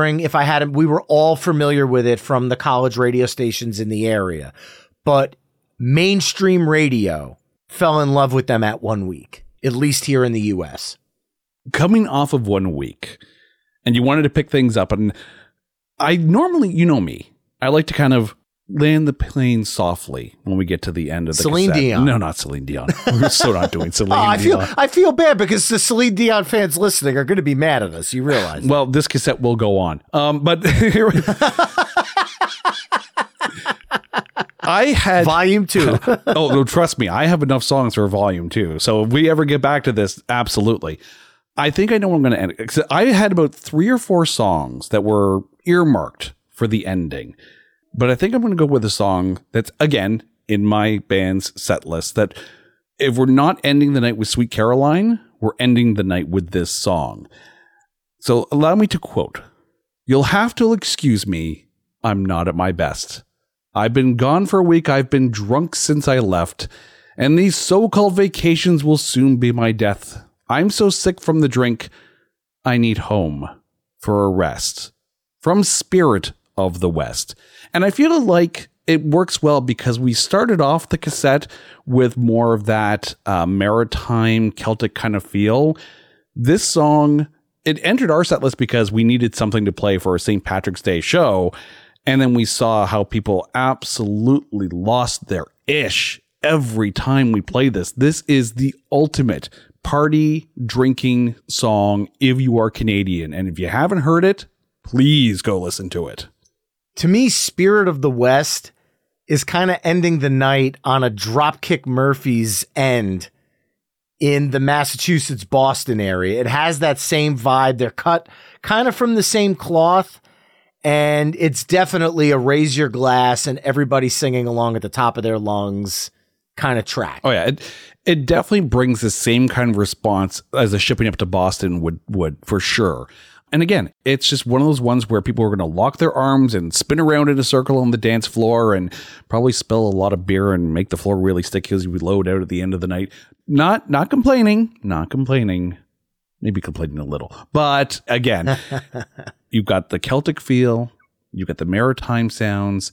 we were all familiar with it from the college radio stations in the area. But mainstream radio fell in love with them at 1 week, at least here in the US. Coming off of 1 week, and you wanted to pick things up, and I normally, you know me, I like to kind of land the plane softly when we get to the end of the Celine cassette. Dion. No, not Celine Dion. We're still not doing Celine Dion. I feel bad because the Celine Dion fans listening are going to be mad at us. You realize? Well, this cassette will go on. But I had Volume 2. Oh, no, trust me, I have enough songs for Volume 2. So if we ever get back to this, absolutely. I think I know where I'm going to end it. I had about 3 or 4 songs that were earmarked for the ending. But I think I'm going to go with a song that's, again, in my band's set list, that if we're not ending the night with Sweet Caroline, we're ending the night with this song. So allow me to quote, "You'll have to excuse me, I'm not at my best. I've been gone for a week, I've been drunk since I left, and these so-called vacations will soon be my death. I'm so sick from the drink, I need home for a rest. From Spirit of the West." And I feel like it works well because we started off the cassette with more of that maritime Celtic kind of feel. This song, it entered our set list because we needed something to play for a St. Patrick's Day show. And then we saw how people absolutely lost their ish every time we play this. This is the ultimate party drinking song if you are Canadian. And if you haven't heard it, please go listen to it. To me, Spirit of the West is kind of ending the night on a Dropkick Murphys end in the Massachusetts-Boston area. It has that same vibe. They're cut kind of from the same cloth, and it's definitely a raise your glass and everybody singing along at the top of their lungs kind of track. Oh, yeah. It definitely brings the same kind of response as a Shipping Up to Boston would for sure. And again, it's just one of those ones where people are going to lock their arms and spin around in a circle on the dance floor and probably spill a lot of beer and make the floor really sticky as we load out at the end of the night. Not complaining, maybe complaining a little. But again, you've got the Celtic feel, you've got the maritime sounds,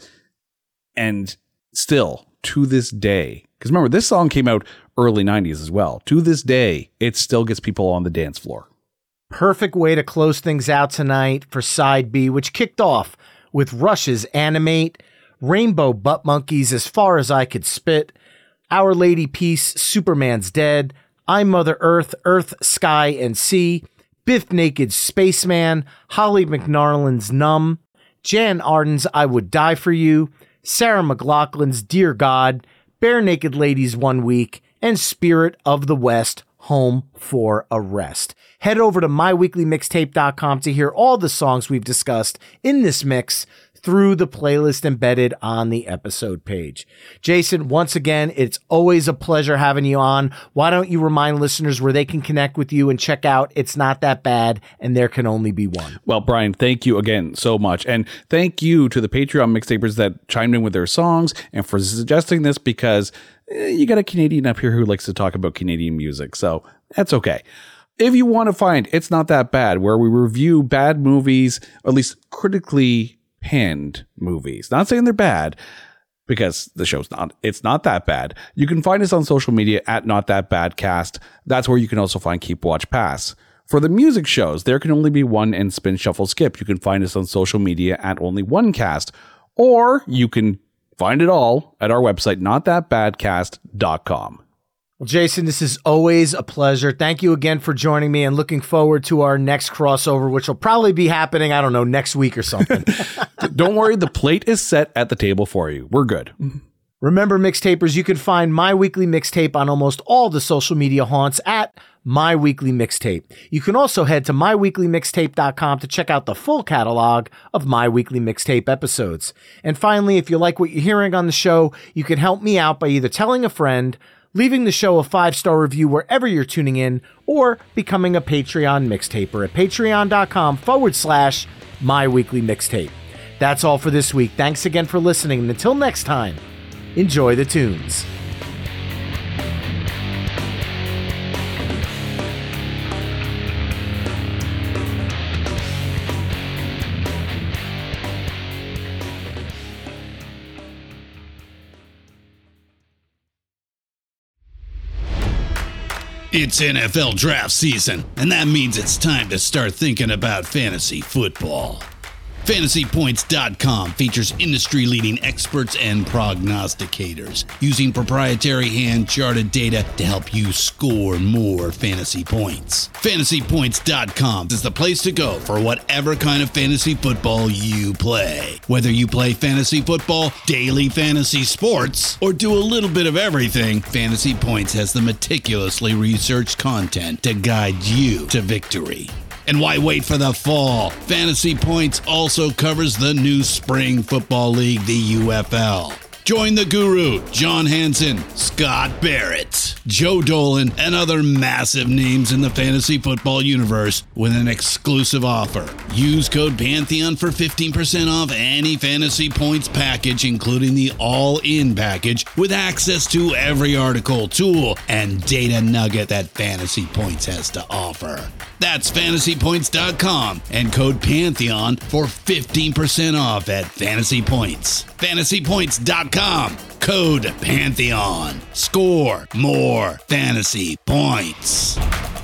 and still to this day, because remember, this song came out early 90s as well. To this day, it still gets people on the dance floor. Perfect way to close things out tonight for Side B, which kicked off with Rush's Animate, Rainbow Butt Monkeys, As Far As I Could Spit, Our Lady Peace, Superman's Dead, I'm Mother Earth, Earth, Sky, and Sea, Biff Naked's Spaceman, Holly McNarlin's Numb, Jan Arden's I Would Die For You, Sarah McLachlan's Dear God, Bare Naked Ladies 1 Week, and Spirit of the West, Home for a Rest. Head over to myweeklymixtape.com to hear all the songs we've discussed in this mix through the playlist embedded on the episode page. Jason, once again, it's always a pleasure having you on. Why don't you remind listeners where they can connect with you and check out It's Not That Bad and There Can Only Be One? Well, Brian, thank you again so much. And thank you to the Patreon mixtapers that chimed in with their songs and for suggesting this, because you got a Canadian up here who likes to talk about Canadian music. So that's okay. If you want to find It's Not That Bad, where we review bad movies, or at least critically panned movies, not saying they're bad, because the show's it's not that bad. You can find us on social media at Not That Badcast. That's where you can also find Keep Watch Pass. For the music shows, There Can Only Be One and Spin Shuffle Skip, you can find us on social media at Only One Cast, or you can find it all at our website, notthatbadcast.com. Well, Jason, this is always a pleasure. Thank you again for joining me, and looking forward to our next crossover, which will probably be happening, I don't know, next week or something. Don't worry, the plate is set at the table for you. We're good. Remember, mixtapers, you can find My Weekly Mixtape on almost all the social media haunts at My Weekly Mixtape. You can also head to myweeklymixtape.com to check out the full catalog of My Weekly Mixtape episodes. And finally, if you like what you're hearing on the show, you can help me out by either telling a friend, leaving the show a 5-star review wherever you're tuning in, or becoming a Patreon mixtaper at patreon.com/My Weekly Mixtape. That's all for this week. Thanks again for listening, and until next time, enjoy the tunes. It's NFL draft season, and that means it's time to start thinking about fantasy football. FantasyPoints.com features industry-leading experts and prognosticators using proprietary hand-charted data to help you score more fantasy points. FantasyPoints.com is the place to go for whatever kind of fantasy football you play. Whether you play fantasy football, daily fantasy sports, or do a little bit of everything, Fantasy Points has the meticulously researched content to guide you to victory. And why wait for the fall? Fantasy Points also covers the new spring football league, the UFL. Join the guru, John Hansen, Scott Barrett, Joe Dolan, and other massive names in the fantasy football universe with an exclusive offer. Use code Pantheon for 15% off any Fantasy Points package, including the all-in package, with access to every article, tool, and data nugget that Fantasy Points has to offer. That's FantasyPoints.com and code Pantheon for 15% off at Fantasy Points. FantasyPoints.com, code Pantheon. Score more fantasy points.